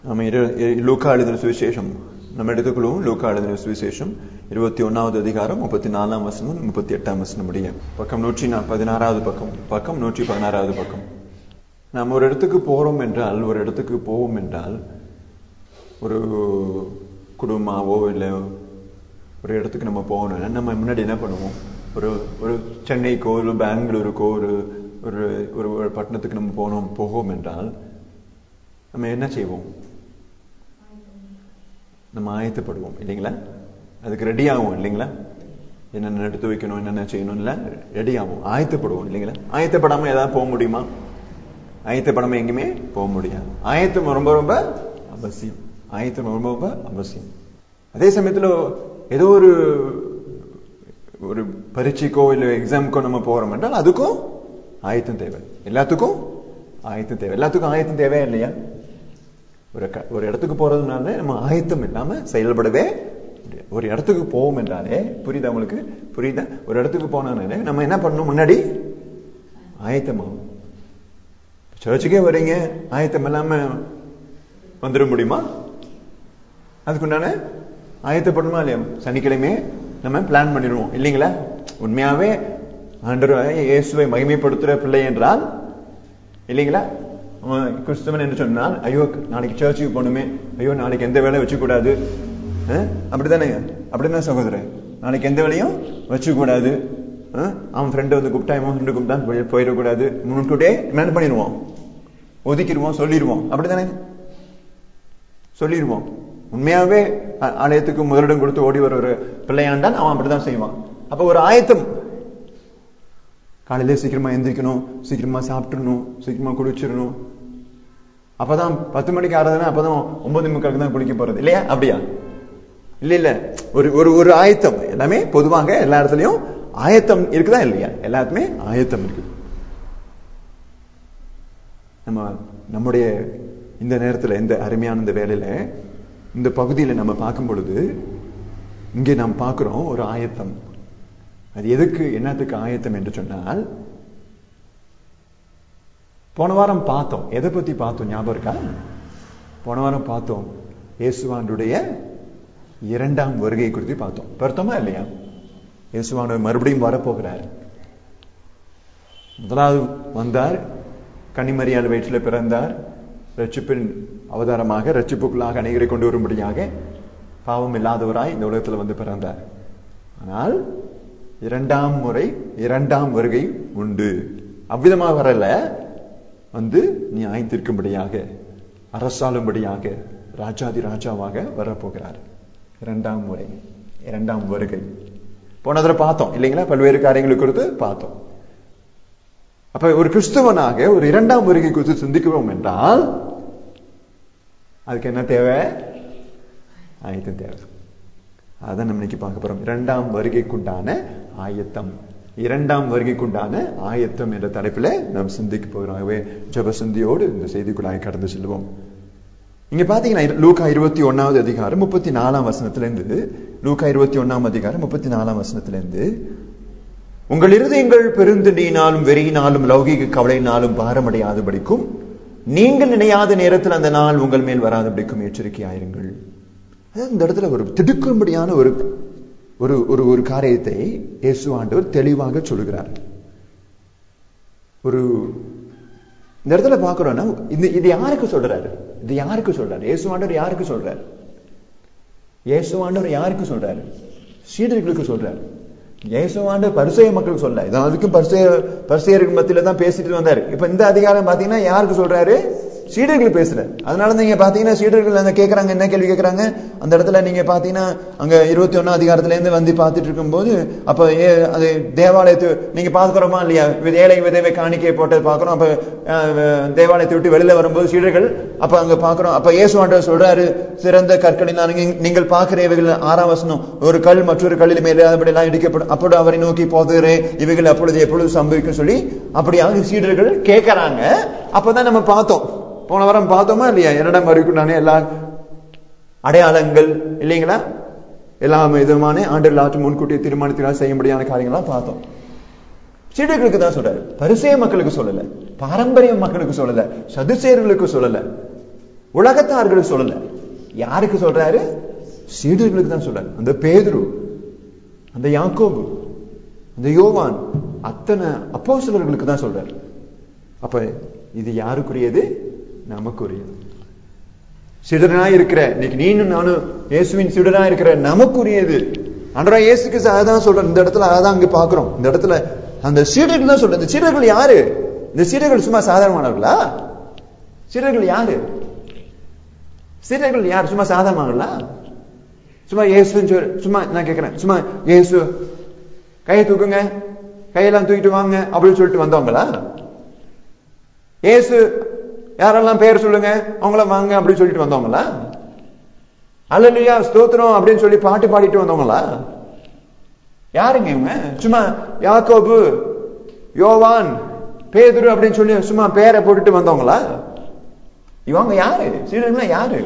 நம்ம லூக்கா எழுதின சுவிசேஷம் நம்ம எடுத்துக்கொள்வோம். லூக்கா எழுதின சுவிசேஷம் 21வது அதிகாரம் 34ஆம் வசனம் 38ஆம் வசனம் முடிய பக்கம் 116வது பக்கம் 116வது பக்கம். நாம் ஒரு இடத்துக்கு போறோம் என்றால், ஒரு இடத்துக்கு போவோம் என்றால், ஒரு குடும்பமாவோ இல்லை ஒரு இடத்துக்கு நம்ம போகணும்னா நம்ம முன்னாடி என்ன பண்ணுவோம்? ஒரு சென்னைக்கோ ஒரு பெங்களூருக்கோ ஒரு பட்டணத்துக்கு நம்ம போவோம் என்றால் நம்ம என்ன செய்வோம்? நம்ம ஆயத்தப்படுவோம் இல்லைங்களா? அதுக்கு ரெடி ஆகும் இல்லைங்களா? என்னென்ன எடுத்து வைக்கணும், என்னென்ன செய்யணும், இல்ல ரெடி ஆகும், ஆயத்தப்படுவோம் இல்லைங்களா? ஆயத்தப்படாம ஏதாவது போக முடியுமா? ஆயத்தப்படாம எங்கேயுமே போக முடியாது. ஆயத்தம் ரொம்ப ரொம்ப அவசியம். ஆயத்தம் ரொம்ப ரொம்ப அவசியம். அதே சமயத்துல ஏதோ ஒரு பரீட்சைக்கோ இல்ல எக்ஸாமுக்கோ நம்ம போறோம் என்றால் அதுக்கும் ஆயத்தம் தேவை. எல்லாத்துக்கும் ஆயத்தம் தேவை. எல்லாத்துக்கும் ஆயத்தம் தேவையா இல்லையா? ஒரு இடத்துக்கு போறதுனால நம்ம ஆயத்தம் இல்லாம செயல்படவே முடியாது. ஒரு இடத்துக்கு போவோம் என்றாலே, புரியுதா உங்களுக்கு? புரியுதா? ஒரு இடத்துக்கு போனாலே நம்ம என்ன பண்ணணும்? முன்னாடி ஆயத்தமாகும். சர்ச்சுக்கே வரீங்க, ஆயத்தம் இல்லாம வந்துட முடியுமா? அதுக்குண்டான ஆயத்தப்படணுமா இல்லையா? சனிக்கிழமை நம்ம பிளான் பண்ணிடுவோம் இல்லைங்களா? உண்மையாவே ஆண்டவரை இயேசுவை மகிமைப்படுத்துற பிள்ளை என்றால் இல்லைங்களா, கிறிஸ்தவன் என்று சொன்னால், ஐயோ நாளைக்கு சர்ச்சுக்கு போகணுமே, ஐயோ நாளைக்கு எந்த வேலையும் வச்சுக்க கூடாது, அப்படித்தானே? அப்படிதான் சகோதரன், நாளைக்கு எந்த வேலையும் வச்சுக்க கூடாது, அவன் ஃப்ரெண்டு வந்து கூப்பிட்டா இவன் ஃப்ரெண்டு கூப்பிட்டா போயிடக்கூடாது, முன்கூட்டியே என்ன பண்ணிடுவோம்? ஒதுக்கிடுவோம், சொல்லிடுவோம். அப்படித்தானே? சொல்லிடுவோம். உண்மையாவே ஆலயத்துக்கு முதலிடம் கொடுத்து ஓடி வர ஒரு பிள்ளையாண்டால் அவன் அப்படிதான் செய்வான். அப்ப ஒரு ஆயத்தம். காலையில சீக்கிரமா எந்திரிக்கணும், சீக்கிரமா சாப்பிட்டுணும், சீக்கிரமா குளிச்சிடணும். அப்பதான் 10 மணிக்கு ஆறதுன்னா அப்பதான் 9:45 தான் குளிக்க போறது இல்லையா? அப்படியா? இல்ல ஒரு ஆயத்தம். எல்லாமே பொதுவாக எல்லா இடத்துலயும் ஆயத்தம் இருக்குதா இல்லையா? எல்லாத்துமே ஆயத்தம் இருக்கு. நம்முடைய இந்த நேரத்துல, இந்த அருமையான இந்த வேலையில, இந்த பகுதியில நம்ம பார்க்கும் பொழுது இங்கே நாம் பார்க்கிறோம் ஒரு ஆயத்தம். அது எதுக்கு, என்னத்துக்கு ஆயத்தம் என்று சொன்னால், போன வாரம் பார்த்தோம். எதை பத்தி பார்த்தோம் ஞாபகம் இருக்கா? போன வாரம் பார்த்தோம் இயேசுவானுடைய 2ஆம் வருகை குறித்து பார்த்தோம். பார்த்தோமா இல்லையா? இயேசுவானவர் மறுபடியும் வரப்போகிறார். முதலாவது வந்தார், கன்னிமரியாள் வயிற்றில பிறந்தார், ரட்சிப்பின் அவதாரமாக, ரட்சிப்புக்குள்ளாக அநேகரை கொண்டு வரும்படியாக பாவம் இல்லாதவராய் இந்த உலகத்துல வந்து பிறந்தார். ஆனால் 2ஆம் முறை, 2ஆம் வருகை உண்டு. அவ்விதமாக வரல, வந்து நீ ஆய்ந்திருக்கும்படியாக, அரசாளும்படியாக, ராஜாதி ராஜாவாக வரப்போகிறார். 2ஆம் முறை, 2ஆம் வருகை. போன தடவை பார்த்தோம் இல்லைங்களா? பல்வேறு காரியங்களை குறித்து பார்த்தோம். அப்ப ஒரு கிறிஸ்தவனாக ஒரு 2ஆம் வருகை குறித்து சிந்திக்கிறோம் என்றால் அதுக்கு என்ன தேவை? ஆயத்தம் தேவை. அதான் நம்ம இன்னைக்கு பார்க்க போறோம். 2ஆம் வருகைக்குண்டான ஆயத்தம். 2ஆம் வருகைக்குண்டான ஆயத்தம் என்ற தலைப்பில் நாம் சிந்திக்க போகிறோம். ஜெப சிந்தியோடு இந்த செய்திக்குள்ளாக கடந்து செல்வோம். இங்க பாத்தீங்கன்னா லூக்கா 21வது அதிகாரம் 34ஆம் வசனத்திலிருந்து, லூக்கா 21ஆம் அதிகாரம் 34ஆம் வசனத்திலிருந்து, உங்கள் இருதயங்கள் பெருந்திண்டியினாலும் வெறியினாலும் லௌகீக கவலையினாலும் பாரமடையாதபடிக்கும் நீங்கள் நினையாத நேரத்தில் அந்த நாள் உங்கள் மேல் வராதபடிக்கும் எச்சரிக்கையாயிருங்கள். இந்த இடத்துல ஒரு திடுக்கும்படியான ஒரு காரியத்தை இயேசு ஆண்டவர் தெளிவாக சொல்லுகிறார். இந்த இடத்துல பாக்குறோம்னா இது யாருக்கு சொல்றாரு? இது யாருக்கு சொல்றாரு? இயேசு ஆண்டவர் யாருக்கு சொல்றாரு? இயேசு ஆண்டவர் யாருக்கு சொல்றாரு? சீடர்களுக்கு சொல்றாரு. இயேசு ஆண்டவர் பரிசேய மக்களுக்கு சொல்ல, அதுக்கும் பரிசேயர்கள் மத்தியில தான் பேசிட்டு வந்தாரு. இப்ப இந்த அதிகாரம் பாத்தீங்கன்னா யாருக்கு சொல்றாரு? சீடர்கள் பேசல. அதனால நீங்க பாத்தீங்கன்னா சீடர்கள் அந்த கேட்கறாங்க, என்ன கேள்வி கேட்கறாங்க அந்த இடத்துல நீங்க பாத்தீங்கன்னா, அங்க 21ஆம் அதிகாரத்துல இருந்து வந்து பார்த்துட்டு இருக்கும் போது, அப்ப அது தேவாலயத்து நீங்க பாக்குறோமா இல்லையா? ஏழை விதவை காணிக்கை போட்டது பாக்குறோம். அப்ப தேவாலயத்தை விட்டு வெளியில வரும்போது சீடர்கள் அப்ப அங்க பாக்குறோம். அப்ப இயேசு ஆண்டவர் சொல்றாரு, சிறந்த கற்களினால் நீங்கள் பார்க்கிற இவைகள் 6ஆம் வசனம், ஒரு கல் மற்றொரு கல்லில் மேலாதபடி எல்லாம் இடிக்கப்படும், அப்போது அவரை நோக்கி போதுகிறேன், இவைகள் அப்பொழுது எப்பொழுது சம்பவிக்கும் சொல்லி அப்படியாக சீடர்கள் கேட்கறாங்க. அப்பதான் நம்ம பார்த்தோம், போன வாரம் பார்த்தோமா இல்லையா? 2ஆம் வருகைக்குண்டான எல்லா அடையாளங்கள் இல்லைங்களா? எல்லா விதமான ஆண்டவர்கள் முன்கூட்டிய தீர்மானத்தினால் செய்ய முடியாத காரியங்கள்லாம் பார்த்தோம். சீடர்களுக்கு தான் சொல்றாரு, பரிசேய மக்களுக்கு சொல்லல, பாரம்பரிய மக்களுக்கு சொல்லல, சதுசேயர்களுக்கு சொல்லல. உலகத்தார்களுக்கு சொல்லல. யாருக்கு சொல்றாரு? சீடர்களுக்கு தான் சொல்றாரு. அந்த பேதுரு, அந்த யாக்கோபு, அந்த யோவான், அத்தனை அப்போஸ்தலர்களுக்கு தான் சொல்றாரு. அப்ப இது யாருக்குரியது? நமக்குரியது. சீடனாய் இருக்கிற இன்னைக்கு நீனும் நானும் இயேசுவின் சீடனாய் இருக்கிற நமக்குரியது. ஆண்டவராகிய இயேசுக்கு அதான் சொல்றேன். இந்த இடத்துல அதான் அங்க பாக்குறோம். இந்த இடத்துல அந்த சீடர்கள் தான் சொல்றேன். இந்த சீடர்கள் யாரு? இந்த சீடர்கள் சும்மா சாதாரணமானவர்களா? சீடர்கள் யாரு? சீடர்கள் யார்? சும்மா சாதாரணமானவர்களா? சும்மா இயேசு சும்மா நான் கேட்கிறேன், சும்மா இயேசு கையை தூக்குங்க, கையெல்லாம் தூக்கிட்டு வாங்க அப்படின்னு சொல்லிட்டு வந்தவங்களா? இயேசு யாரெல்லாம் பேர் சொல்லுங்க அவங்கள வாங்க அப்படின்னு சொல்லிட்டு வந்தவங்களா? அல்லேலூயா ஸ்தோத்திரம் அப்படின்னு சொல்லி பாட்டு பாடிட்டு வந்தவங்களா? யாருங்க இவங்க? சும்மா யாக்கோபு, யோவான், பேதுரு அப்படின்னு சொல்லி சும்மா பேரை போட்டுட்டு வந்தவங்களா? இவங்க யாரு? சீடர்களா யாரு?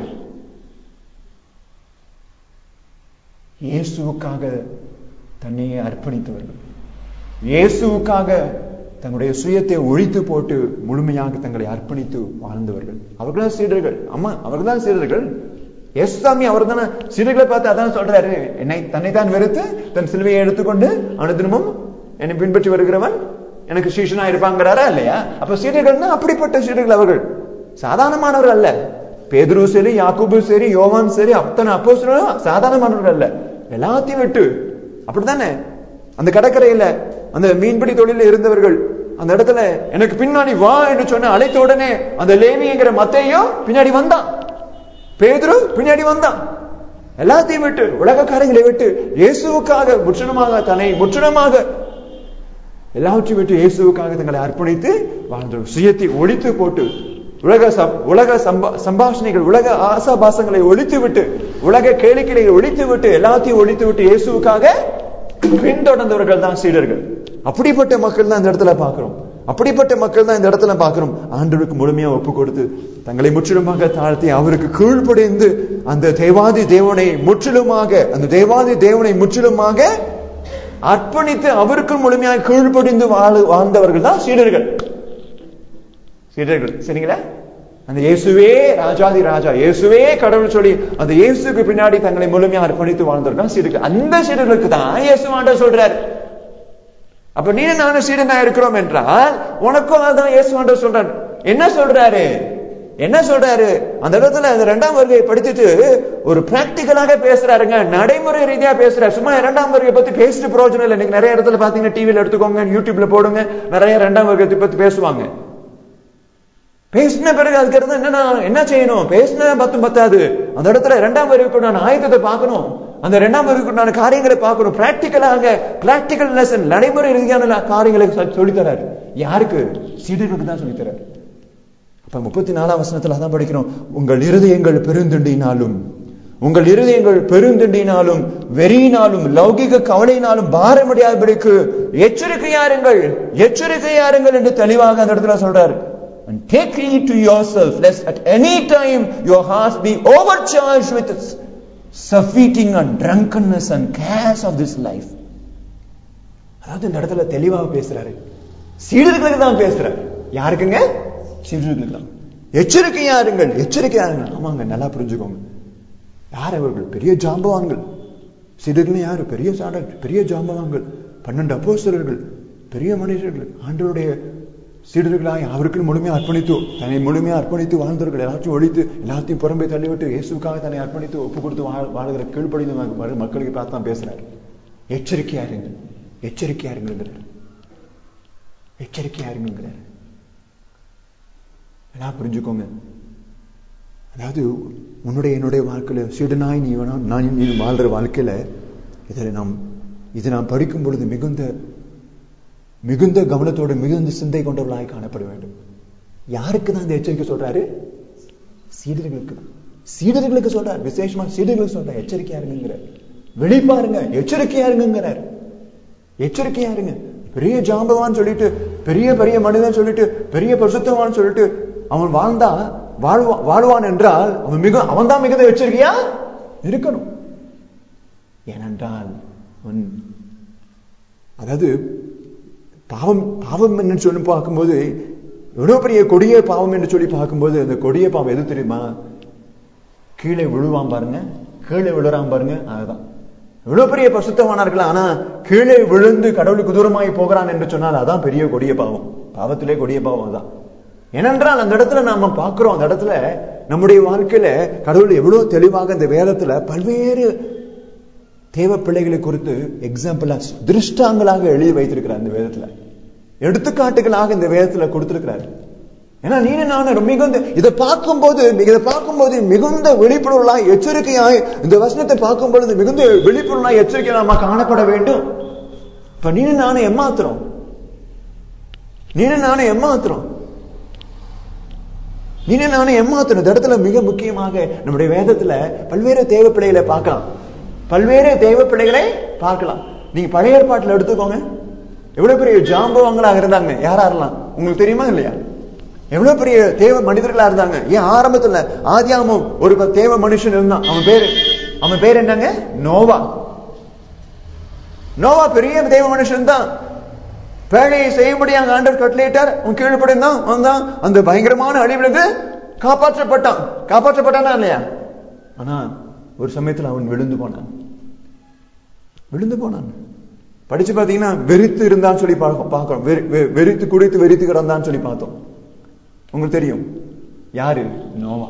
இயேசுவுக்காக தன்னையே அர்ப்பணித்தவர்கள், இயேசுவுக்காக தங்களுடைய சுயத்தை ஒழித்து போட்டு முழுமையாக தங்களை அர்ப்பணித்து வாழ்ந்தவர்கள். அவர்கள்தான் சீடர்கள். அம்மா அவர்கள்தான் சீடர்கள். இயேசுசாமி அவர் தானே சீடர்களை பார்த்து அதான் சொல்றாரு, தன்னைத்தான் வெறுத்து தன் சிலுவையை எடுத்துக்கொண்டு அனுதினமும் என்னை பின்பற்றி வருகிறவன் எனக்கு சீஷனா இருப்பாங்கிறாரா இல்லையா? அப்ப சீடர்கள்னா அப்படிப்பட்ட சீடர்கள். அவர்கள் சாதாரணமானவர்கள் அல்ல. பேதுரு சரி, யாக்கோபு சரி, யோவான் சரி, அத்தனை அப்போஸ்தலர்களும் சாதாரணமானவர்கள் அல்ல. எல்லாத்தையும் விட்டு அப்படித்தானே அந்த கடற்கரையில அந்த மீன்பிடி தொழில இருந்தவர்கள் அந்த இடத்துல எனக்கு பின்னாடி வா என்று சொன்ன அழைத்த உடனே அந்த லேவிங்கிற மத்தேயோ பின்னாடி வந்தான், பேதுரு பின்னாடி வந்தான். எல்லாத்தையும் விட்டு, உலக காரியங்களை விட்டு இயேசுவுக்காக முற்றிலுமாக எல்லாவற்றையும் விட்டு இயேசுவுக்காக தங்களை அர்ப்பணித்து வாழ்ந்தவர். சுயத்தை ஒழித்து போட்டு உலக சம்பாஷணைகள், உலக ஆசாபாசங்களை ஒழித்து விட்டு, உலக கேளிக்கைகளை ஒழித்து விட்டு, எல்லாத்தையும் ஒழித்து விட்டு இயேசுவுக்காக பின்தொடர்ந்தவர்கள் தான் சீடர்கள். அப்படிப்பட்ட மக்கள் தான் இந்த இடத்துல பார்க்கிறோம். அப்படிப்பட்ட மக்கள் தான் இந்த இடத்துல பார்க்கிறோம். ஆண்டவருக்கு முழுமையா ஒப்பு கொடுத்து தங்களை முற்றிலுமாக தாழ்த்தி அவருக்கு கீழ்ப்படிந்து அந்த தேவாதி தேவனை முற்றிலுமாக அர்ப்பணித்து அவருக்கு முழுமையாக கீழ்ப்படிந்து வாழ்ந்தவர்கள் தான் சீடர்கள். சரிங்களா? அந்த இயேசுவே ராஜாதி ராஜா, இயேசுவே கடவுள் சொல்லி அந்த இயேசுக்கு பின்னாடி தங்களை முழுமையாக அர்ப்பணித்து வாழ்ந்தவர்கள் சீடர்கள். அந்த சீடர்களுக்கு தான் இயேசு ஆண்டவர் சொல்றாரு. அப்ப நீ நானும் சீடனா இருக்கிறோம் என்றால் உனக்கும் அதான் இயேசு ஆண்டவர் சொல்றாரு. என்ன சொல்றாரு அந்த இடத்துல அந்த 2ஆம் வருகையை படிச்சுட்டு ஒரு பிராக்டிகலாக பேசுறாருங்க, நடைமுறை ரீதியா பேசுறாரு. சும்மா 2ஆம் வருகையை பத்தி பேசிட்டு பிரயோஜனம் இல்லை. இன்னைக்கு நிறைய இடத்துல பாத்தீங்கன்னா டிவில எடுத்துக்கோங்க, யூடியூப்ல போடுங்க, நிறைய 2ஆம் வருகையை பத்தி பேசுவாங்க. பேசின பிறகு அதுக்கு என்ன செய்யணும்? பேசின பத்தாது. அந்த இடத்துல 2ஆம் வருகைக்குண்டான ஆயத்தத்தை பார்க்கணும். அந்த 2ஆம் வருகைக்குண்டான காரியங்களை பார்க்கணும். பிராக்டிகல் லெசன், நடைமுறை ரீதியான காரியங்களை சொல்லித்தராரு. யாருக்கு? சீடர்களுக்கு தான் சொல்லித்தராரு. அப்ப 34ஆம் வசனத்துல அதான் படிக்கிறோம். உங்கள் இருதயங்கள் பெருந்திண்டினாலும் வெறியினாலும் லௌகிக கவலையினாலும் பாரமடையாதபடிக்கு எச்சரிக்கையாருங்கள் என்று தெளிவாக அந்த இடத்துல சொல்றாரு. And take heed to yourself, lest at any time your hearts be overcharged with surfeiting and drunkenness and cares of this life. அதாவது இந்த இடத்துல தெளிவாக பேசுறாரு. சீடர்களுக்கு தான் பேசுறாரு. யாருக்குங்க? சீடர்களுக்கு தான். எச்சரிக்கையாருங்கள். ஆமாங்க, நல்லா புரிஞ்சுக்கோங்க. யார் அவர்கள்? பெரிய ஜாம்பவான்கள். சீடர்கள் யாரு? பெரிய ஜாம்பவான்கள், 12 அப்போஸ்தலர்கள், பெரிய மனிதர்கள், ஆண்டவருடைய சீடர்களாய் அவருக்கு முழுமையா அர்ப்பணித்து வாழ்ந்தவர்கள். எல்லாத்தையும் ஒழித்து எல்லாத்தையும் புறம்பே தள்ளிவிட்டு இயேசுக்காக தன்னை அர்ப்பணித்து ஒப்பு கொடுத்து வாழ்கிற கீழ்ப்படிந்து மக்களுக்கு பார்த்து தான் பேசுறாரு. எச்சரிக்கையாருங்கிறார். எல்லாம் புரிஞ்சுக்கோங்க. அதாவது என்னுடைய வாழ்க்கையில சீடனாய் நீ வாழ்ற வாழ்க்கையில இதை நாம் படிக்கும் பொழுது மிகுந்த கவனத்தோடு மிகுந்த சிந்தை கொண்டவர்களாய் காணப்பட வேண்டும். யாருக்கு தான் இந்த எச்சரிக்கை சொல்றாரு? சீடர்களுக்கு சொல்றாரு. விசேஷமா சீடர்களுக்கு சொல்றாரு. எச்சரிக்கையாருங்கிற, வெளிப்பாருங்க, எச்சரிக்கையாருங்கிறார். பெரிய ஜாம்பவான் சொல்லிட்டு, பெரிய மனிதன் சொல்லிட்டு, பெரிய பரிசுத்தவான் சொல்லிட்டு அவன் வாழ்வான் என்றால் அவன் தான் மிகுந்த எச்சரிக்கையா இருக்கணும். ஏனென்றால் அதாவது பாவம் என்று சொல்லி பார்க்கும்போது, எவ்வளவு பெரிய கொடிய பாவம் என்று சொல்லி பார்க்கும்போது, அந்த கொடிய பாவம் எது தெரியுமா? கீழே விழுவான் பாருங்க, கீழே விழுறான் பாருங்க. அதுதான் இவ்வளவு பெரிய பரிசுத்தவானா இருக்கலாம், ஆனா கீழே விழுந்து கடவுளுக்கு தூரமாய் போகிறான் என்று சொன்னால் அதான் பெரிய கொடிய பாவம். பாவத்திலே கொடிய பாவம் அதான். ஏனென்றால் அந்த இடத்துல நாம பார்க்கிறோம், அந்த இடத்துல நம்முடைய வாழ்க்கையில கடவுள் எவ்வளவு தெளிவாக இந்த வேதத்துல பல்வேறு தேவ பிள்ளைகளை குறித்து எக்ஸாம்பிளா திருஷ்டாங்களாக எழுதி வைத்திருக்கிறார். இந்த வேதத்துல எடுத்துக்காட்டுகளாக இந்த வேதத்துல கொடுத்திருக்கிறார். ஏன்னா நீங்க நானும் மிகுந்த இதை பார்க்கும்போது மிகுந்த விழிப்புணர்வாய் எச்சரிக்கையாய் இந்த வசனத்தை பார்க்கும் பொழுது மிகுந்த விழிப்புணர்வாய் எச்சரிக்கை நாம காணப்பட வேண்டும். இப்ப நீங்க நானும் ஏமாத்துறோம், இந்த இடத்துல மிக முக்கியமாக நம்முடைய வேதத்துல பல்வேறு தேவ பிள்ளைகளை பார்க்கலாம். நீங்க பழைய ஏற்பாட்டுல எடுத்துக்கோங்க, எவ்வளவு பெரிய ஜாம்பவங்களாக இருந்தாங்க. யாரெல்லாம் உங்களுக்கு தெரியுமா இல்லையா? எவ்வளவு பெரிய தேவ மனிதர்களா இருந்தாங்க. ஏன் ஆரம்பத்துல ஆதியாகமம் ஒரு தேவ மனுஷன் இருந்தான். அவன் பேர் என்னங்க? நோவா. பெரிய தேவ மனுஷன் தான். பேழையை செய்யும்படியாக ஆண்டவர் கட்டளையிட்டார். அவன் கீழ்ப்படிந்தான், வந்தான். அந்த பயங்கரமான அழிவிலிருந்து காப்பாற்றப்பட்டானா இல்லையா? ஆனா ஒரு சமயத்துல அவன் விழுந்து போனான். படிச்சு பாத்தீங்கன்னா வெறித்து இருந்தான்னு சொல்லி பார்க்கிறோம். வெறித்து குடித்து வெறித்து கிடந்தான்னு சொல்லி பார்த்தோம். உங்களுக்கு தெரியும் யாரு? நோவா.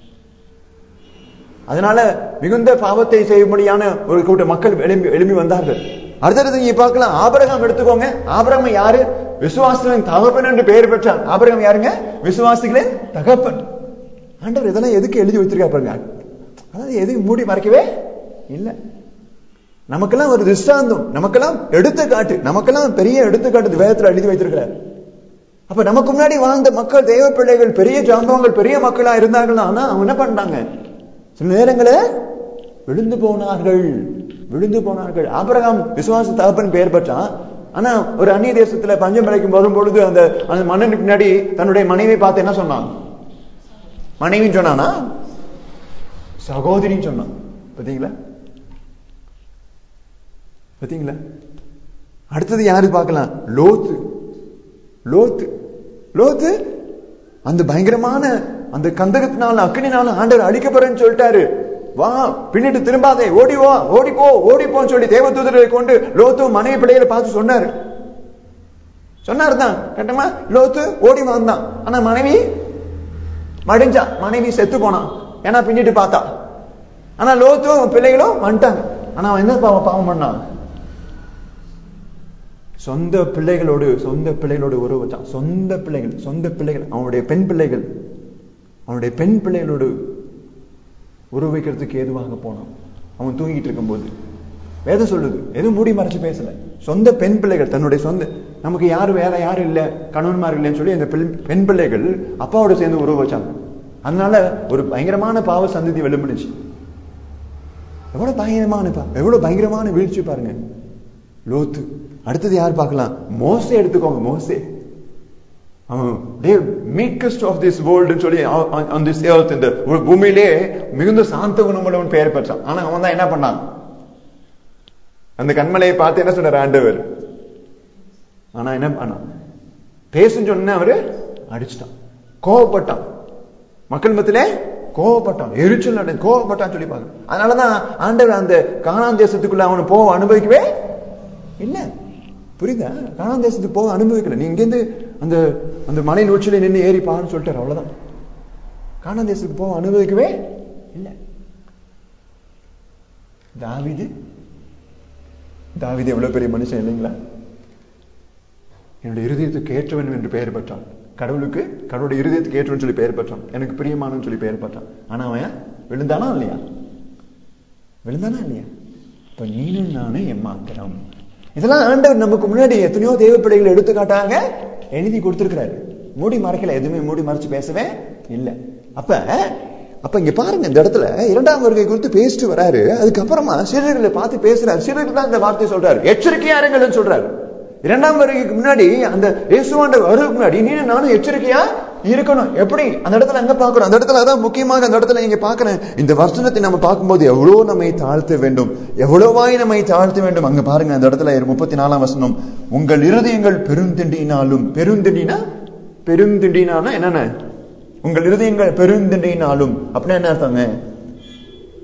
அதனால மிகுந்த பாவத்தை செய்யும்படியான ஒரு கூட்ட மக்கள் எழும்பி வந்தார்கள். அடுத்தது நீங்க பார்க்கலாம், ஆபிரகாம் எடுத்துக்கோங்க. ஆபிரகாம் யாரு? விசுவாசிகளின் தகப்பன் என்று பெயர் பெற்றான். ஆபிரகாம் யாருங்க? விசுவாசிகளின் தகப்பன். ஆண்டவர் இதெல்லாம் எதுக்கு எழுதி வச்சிருக்கா பாருங்க. அதாவது எதுக்கு மூடி மறைக்கவே இல்லை. நமக்கெல்லாம் ஒரு திருஷ்டாந்தம், நமக்கெல்லாம் எடுத்துக்காட்டு, நமக்கெல்லாம் பெரிய எடுத்துக்காட்டு வேதத்துல எழுதி வைத்திருக்கிறார். அப்ப நமக்கு முன்னாடி வாழ்ந்த மக்கள், தேவ பிள்ளைகள், பெரிய ஜாம்பவங்கள், பெரிய மக்களா இருந்தார்கள். ஆனா அவங்க என்ன பண்ணாங்க? சில நேரங்களில் விழுந்து போனார்கள். ஆபிரகாம் விசுவாச தகப்பன் பெயர் பெற்றான். ஆனா ஒரு அந்நிய தேசத்துல பஞ்சம் விளைக்கும் வரும் பொழுது அந்த மன்னனுக்கு முன்னாடி தன்னுடைய மனைவியை பார்த்து என்ன சொன்னான்? மனைவின்னு சொன்னானா? சகோதரின்னு சொன்னான். பாத்தீங்களா? அடுத்தது யாரு பார்க்கலாம்? லோத்து அந்த பயங்கரமான அந்த கந்தகத்தினால அக்னினால ஆண்டவர் அழிக்கப்படுறேன்னு சொல்லிட்டாரு. வா, பின்னிட்டு திரும்பாதே, ஓடிப்போன்னு சொல்லி தேவதூதரை கொண்டு லோத்து மனைவி பிள்ளைகளை பார்த்து சொன்னார்தான். கட்டமா லோத்து ஓடி வந்தான். ஆனா மனைவி செத்து போனான். ஏன்னா பின்னிட்டு பார்த்தா. ஆனா லோத்தும் பிள்ளைகளும் வந்துட்டாங்க. ஆனா அவன் என்ன பாவம் பண்ணான்? சொந்த பிள்ளைகளோடு உறவு வச்சான். சொந்த பிள்ளைகள் அவனுடைய பெண் பிள்ளைகளோடு உறவு வைக்கிறதுக்கு ஏதுவாக போனான். அவன் தூங்கிட்டு இருக்கும் போது வேதம் சொல்லுது, எதுவும் மூடி மறைச்சு பேசல. சொந்த பெண் பிள்ளைகள், தன்னுடைய சொந்த, நமக்கு வேற யாரும் இல்ல, கணவன்மார் இல்லைன்னு சொல்லி அந்த பெண் பிள்ளைகள் அப்பாவோட சேர்ந்து உறவு வச்சாங்க. அதனால ஒரு பயங்கரமான பாவ சந்ததி வெளிப்படுச்சு. எவ்வளவு பயங்கரமான வீழ்ச்சி பாருங்க லோத்து. அடுத்தது யார் பார்க்கலாம்? மோசே எடுத்துக்கோங்க. மோசே meekest of this world சொல்லி on this earth, இந்த பூமியிலே மிகுந்த சாந்த குணமுள்ளவன் பெயர் பெற்றான். ஆனா அவன் தான் என்ன பண்ணான்? அந்த கண்மலையை பார்த்து என்ன சொன்னார் ஆண்டவர்? ஆனா என்ன பண்ணான்? பேசுன்னு சொன்ன அவரு அடிச்சுட்டான், கோவப்பட்டான், மக்கள் மத்தியிலே கோவப்பட்டான், எரிச்சல் அடைந்து கோவப்பட்டான்னு சொல்லி பாருங்க. அதனாலதான் ஆண்டவர் அந்த கானான் தேசத்துக்குள்ள அவனை போக அனுபவிக்கவே இல்ல. புரியுதா? கானான் தேசத்துக்கு போக அனுபவிக்கல. நீ இங்கிருந்து அந்த அந்த மலையின் உச்சியில நின்று ஏறி பாருன்னு சொல்லிட்டாரு, அவ்வளவுதான். கானான் தேசத்துக்கு போக அனுபவிக்கவே இல்ல. தாவீது எவ்வளவு பெரிய மனுஷன் இல்லைங்களா? என்னுடைய இருதயத்துக்கு ஏற்றவன் என்று பெயர் பெற்றான். கடவுளுடைய இருதயத்துக்கு ஏற்றவன் சொல்லி பெயர் பெற்றான். எனக்கு பிரியமானு சொல்லி பெயர் பெற்றான். ஆனா அவன் விழுந்தானா இல்லையா? இப்ப நீனும் நானும் எம்மாத்திரம். இதெல்லாம் ஆண்டவர் நமக்கு முன்னாடி எத்தனையோ தேவ பிள்ளைகள் எடுத்துக்காட்டாங்க எழுதி கொடுத்திருக்கிறாரு. மூடி மறைக்கல, எதுவுமே மூடி மறைச்சு பேசவே இல்லை. அப்ப இங்க பாருங்க, இந்த இடத்துல இரண்டாம் வருகை குறித்து பேசிட்டு வராரு. அதுக்கப்புறமா சீடர்களை பார்த்து பேசுறாரு. சீடர்கள் தான் இந்த வார்த்தை சொல்றாரு, எச்சரிக்கையா இருங்கள்னு சொல்றாரு. இரண்டாம் வருகைக்கு முன்னாடி, அந்த இயேசுவாண்ட வருகைக்கு முன்னாடி நீனும் நானும் எச்சரிக்கையா இருக்கணும். எப்படி? அந்த இடத்துல எங்க பாக்குறோம்? அந்த இடத்துல அதான் முக்கியமாக அந்த இடத்துல இங்க பாக்குறேன். இந்த வசனத்தை நம்ம பார்க்கும்போது எவ்வளவு நம்மை தாழ்த்த வேண்டும், எவ்வளவாய் நம்மை தாழ்த்த வேண்டும். அங்க பாருங்க, அந்த இடத்துல 34ஆம் வசனம், உங்கள் இருதயங்கள் பெருந்திண்டினாலும். பெருந்திண்டினா என்னென்ன? உங்கள் இருதயங்கள் பெருந்திண்டினாலும் அப்படின்னா என்ன அர்த்தங்க?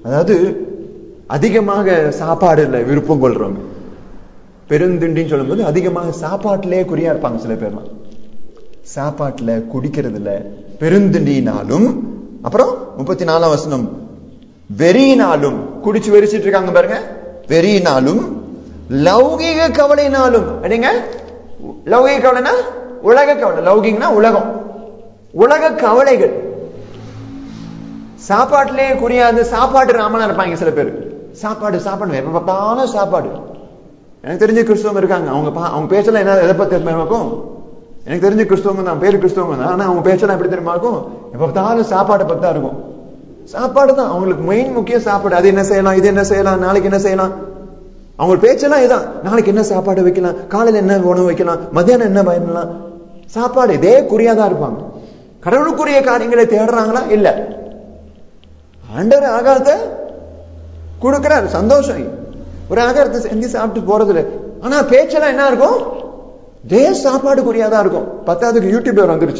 அதாவது அதிகமாக சாப்பாடுல விருப்பம் கொள்றவங்க. பெருந்திண்டின்னு சொல்லும்போது அதிகமாக சாப்பாட்டிலே குறியா இருப்பாங்க சில பேர்லாம். சாப்பாட்டுல, குடிக்கிறதுல பெருந்திண்டினாலும். அப்புறம் 34ஆம் வசனம், வெறியினாலும், குடிச்சு வெறிச்சிட்டு இருக்காங்க பாருங்க, வெறியினாலும் லௌகீக கவலையினாலும். அப்படிங்க லௌகீக கவலைனா உலக கவலை, லௌகிகனா உலகம், உலக கவலைகள். சாப்பாட்டிலே குறியாது சாப்பாடு ராமனா இருப்பாங்க சில பேர். சாப்பாடு சாப்பாடு எப்ப பார்த்தாலும் சாப்பாடு. எனக்கு தெரிஞ்ச கிறிஸ்தவங்க இருக்காங்க, அவங்க பேச்செல்லாம் என்ன எதை பத்தி இருக்கும். எனக்கு தெரிஞ்ச கிறிஸ்தவங்க தான், பேரு கிறிஸ்தவங்க தான், ஆனா அவங்க பேச்செல்லாம் எப்படி தெரியுமா இருக்கும், எப்ப பார்த்தாலும் சாப்பாடை பத்தி தான் இருக்கும். சாப்பாடு தான் அவங்களுக்கு மெயின், முக்கிய சாப்பாடு. அது என்ன செய்யலாம், இது என்ன செய்யலாம், நாளைக்கு என்ன செய்யலாம், அவங்க பேச்செல்லாம் இதுதான். நாளைக்கு என்ன சாப்பாடு வைக்கலாம், காலையில என்ன உணவு வைக்கலாம், மத்தியானம் என்ன பயன்படலாம், சாப்பாடு இதே குறியாதான் இருப்பாங்க. கடவுளுக்குரிய காரியங்களை தேடுறாங்களா? இல்ல. ஆண்டவர் ஆகாரத்தை கொடுக்கிறார், சந்தோஷம். ஒரு ஆகாரத்தை செஞ்சு சாப்பிட்டு போறது இல்லை. ஆனா பேச்செல்லாம் என்ன இருக்கும், இதே சாப்பாடு குறியாதான் இருக்கும். பத்தாவதுக்கு யூடியூப்ல வந்துருச்சு.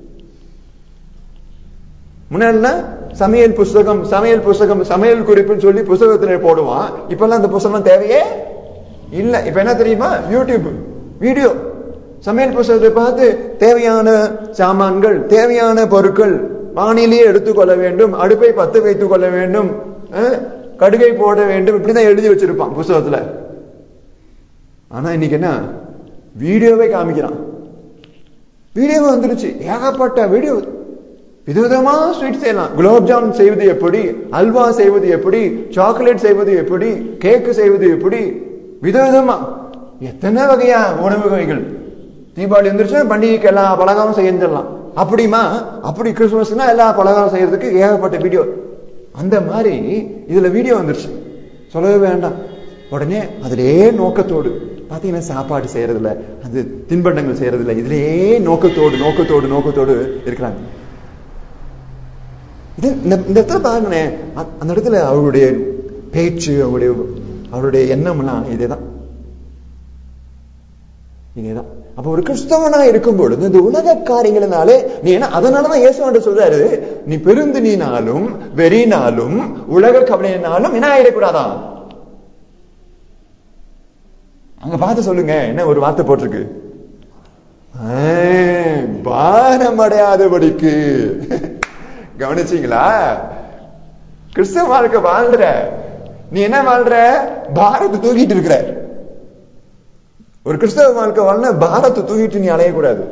முன்னாடி சமையல் புஸ்தகம், சமையல் புஸ்தகம், சமையல் குறிப்புன்னு சொல்லி புஸ்தகத்துல போடுவான். இப்பெல்லாம் அந்த புஸ்தகம் தேவையே இல்ல. இப்ப என்ன தெரியுமா, யூடியூப் வீடியோ, சமையல் புஸ்தகத்தை பார்த்து தேவையான சாமான்கள், தேவையான பொருட்கள் வானிலையே எடுத்துக்கொள்ள வேண்டும், அடுப்பை பத்து வைத்துக் கொள்ள வேண்டும், கடுகை போட வேண்டும், இப்படிதான் எழுதி வச்சிருப்பான் புஸ்தகத்துல. ஆனா இன்னைக்கு என்ன, வீடியோவே காமிக்கிறான். வீடியோவே வந்துருச்சு, ஏகப்பட்ட வீடியோ. விதவிதமா ஸ்வீட் செய்யலாம். குலோப்ஜாம் செய்வது எப்படி, அல்வா செய்வது எப்படி, சாக்லேட் செய்வது எப்படி, கேக்கு செய்வது எப்படி, விதவிதமா எத்தனை வகையா உணவு வகைகள். தீபாவளி வந்துருச்சுன்னா பண்டிகைக்கு எல்லா பலகாரம் செஞ்சிடலாம். அப்படிமா, அப்படி கிறிஸ்துமஸ்னா எல்லா பலகாரம் செய்யறதுக்கு ஏகப்பட்ட வீடியோ. அந்த மாதிரி இதுல வீடியோ வந்துருச்சு, சொல்லவே வேண்டாம். உடனே அதிலே நோக்கத்தோடு பாத்தீங்கன்னா சாப்பாடு செய்யறதுல, அது தின்பண்டங்கள் செய்யறதுல, இதுலயே நோக்கத்தோடு நோக்கத்தோடு நோக்கத்தோடு இருக்கிறாங்க. இந்த இடத்துல பாருங்களேன், அந்த இடத்துல அவருடைய பேச்சு, அவருடைய எண்ணம் எல்லாம் இதேதான். அப்ப ஒரு கிறிஸ்தவனா இருக்கும் பொழுது இந்த உலக காரியங்களினாலே நீ என்ன, அதனாலதான் இயேசு சொல்றாரு, நீ பெருந்தினாலும் வெறினாலும் உலக கவலையினாலும் என்ன ஆயிடக்கூடாதா. அங்க பார்த்து சொல்லுங்க, என்ன ஒரு வார்த்தை போட்டிருக்கு, பாரம் அடையாதபடிக்கு. கவனிச்சீங்களா? கிறிஸ்தவ வாழ்க்கை வாழ்ற நீ என்ன வாழ்ற, பாரத்தை தூக்கிட்டு இருக்கிற. ஒரு கிறிஸ்தவ வாழ்க்கை வாழ்ன பாரத்தை தூக்கிட்டு நீ அலையக்கூடாது.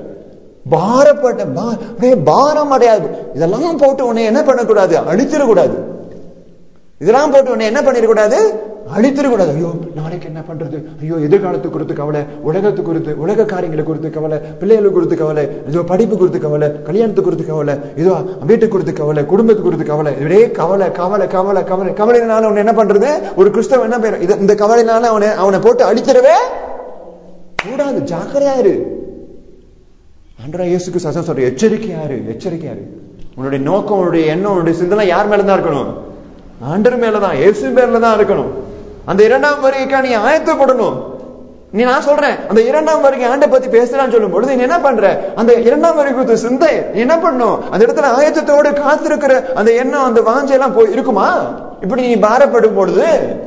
பாரம் அடையாது. இதெல்லாம் போட்டு உன்னை என்ன பண்ணக்கூடாது, அழித்திடக்கூடாது. இதெல்லாம் போட்டு உன்னை என்ன பண்ணிடக்கூடாது, அழித்திடக்கூடாது. ஐயோ நாளைக்கு என்ன பண்றது, ஐயோ எதிர்காலத்து குறித்து கவலை, உலகத்து குறித்து, உலக காரியங்களை குறித்து கவலை, பிள்ளைகளுக்கு குறித்து கவலை, இதோ படிப்பு குறித்து கவலை, கல்யாணத்து குறித்து கவலை, இதோ வீட்டுக்கு குறித்து கவலை, குடும்பத்துக்கு குறித்து கவலை, இதே கவலை கவலை கவலை கவலை. கவலையினால அவன் என்ன பண்றது, ஒரு கிறிஸ்தவன் என்ன பேர், இந்த கவலையினால அவனை போட்டு அழிச்சிடவே கூடாது. ஜாக்கிரதையாரு. ஆண்டவராகிய இயேசு கிறிஸ்து சொல்ற, எச்சரிக்கையாரு, எச்சரிக்கையாரு. உன்னுடைய நோக்கம், உன்னுடைய எண்ணம், உன்னுடைய சிந்தனை யார் மேலதான் இருக்கணும், ஆண்டவர் மேலதான், இயேசு மேலதான் இருக்கணும். அந்த இரண்டாம் வருகைக்கா நீ ஆயத்தப்படணும். நீ நான் சொல்றேன், அந்த இரண்டாம் வருகை ஆண்டை பத்தி பேசலான்னு சொல்லும் பொழுது நீ என்ன பண்ற, அந்த இரண்டாம் வருகை குறித்த சிந்தை நீ என்ன பண்ணும், அந்த இடத்துல ஆயத்தத்தோடு காத்திருக்கிற அந்த எண்ணம், அந்த வாஞ்சையெல்லாம் போய் இருக்குமா? இப்படி நீ பாரப்படும் பொழுது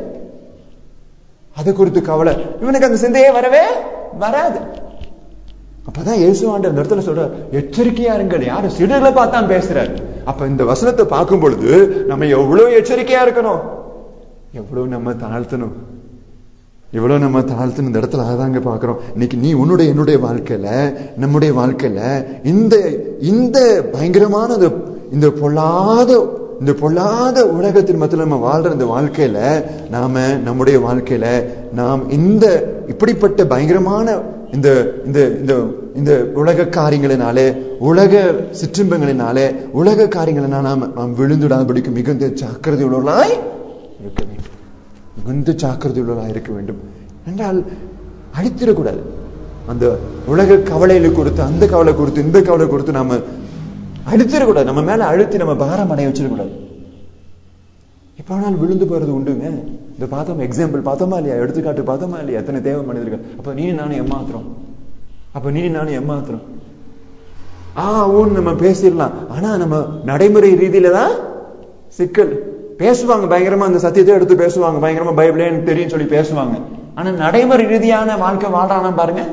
அது குறித்து கவலை, இவனுக்கு அந்த சிந்தையே வரவே வராது. அப்பதான் இயேசு ஆண்டவர் இந்த இடத்துல சொல்ற, எச்சரிக்கையா இருங்கள். யாரு சிறுகளை பார்த்தான் பேசுறாரு. அப்ப இந்த வசனத்தை பார்க்கும் பொழுது நம்ம எவ்வளவு எச்சரிக்கையா இருக்கணும், எவ்வளவு நம்ம தாழ்த்தணும், எவ்வளவு நம்ம தாழ்த்தணும். இந்த இடத்துல அதாங்க பாக்குறோம். இன்னைக்கு நீ உன்னுடைய என்னுடைய வாழ்க்கையில, நம்முடைய வாழ்க்கையில இந்த பயங்கரமான இந்த பொல்லாத உலகத்தின் மத்தியில் நம்ம வாழ்ற இந்த வாழ்க்கையில நாம, நம்முடைய வாழ்க்கையில நாம் இந்த இப்படிப்பட்ட பயங்கரமான இந்த இந்த இந்த உலக காரியங்களினாலே, உலக சிற்றின்பங்களினாலே, உலக காரியங்களினால நாம் விழுந்துடாதபடிக்கு மிகுந்த ஜாக்கிரதை உள்ளவர்களாய் இருக்க வேண்டும். மிகுந்த ஜாக்கிரதை உள்ளவர்களாய் இருக்க வேண்டும் என்றால் அழித்திடக்கூடாது. அந்த உலக கவலையில கொடுத்து, அந்த கவலை கொடுத்து, இந்த கவலை கொடுத்து நாம அழித்திடக்கூடாது. நம்ம மேல அழுத்தி நம்ம பாரம் அடைய வச்சிடக்கூடாது. எப்ப நாள் விழுந்து போறது உண்டுங்க. இந்த பார்த்தோம், எக்ஸாம்பிள் பார்த்தோமா இல்லையா, எடுத்துக்காட்டு பார்த்தோமா இல்லையா, எத்தனை தேவை மனிதர்கள். அப்ப நீ நானும் ஏமாத்துறோம், ஊன்னு நம்ம பேசிடலாம். ஆனா நம்ம நடைமுறை ரீதியில தான் சிக்கல். பேசுவாங்க பயங்கரமா, அந்த சத்தியத்தை எடுத்து பேசுவாங்க பயங்கரமா, பைபிளே எனக்கு தெரியும் சொல்லி பேசுவாங்க. ஆனா நடைமுறை ரீதியான வாழ்க்கை வாழ்றானா பாருங்க.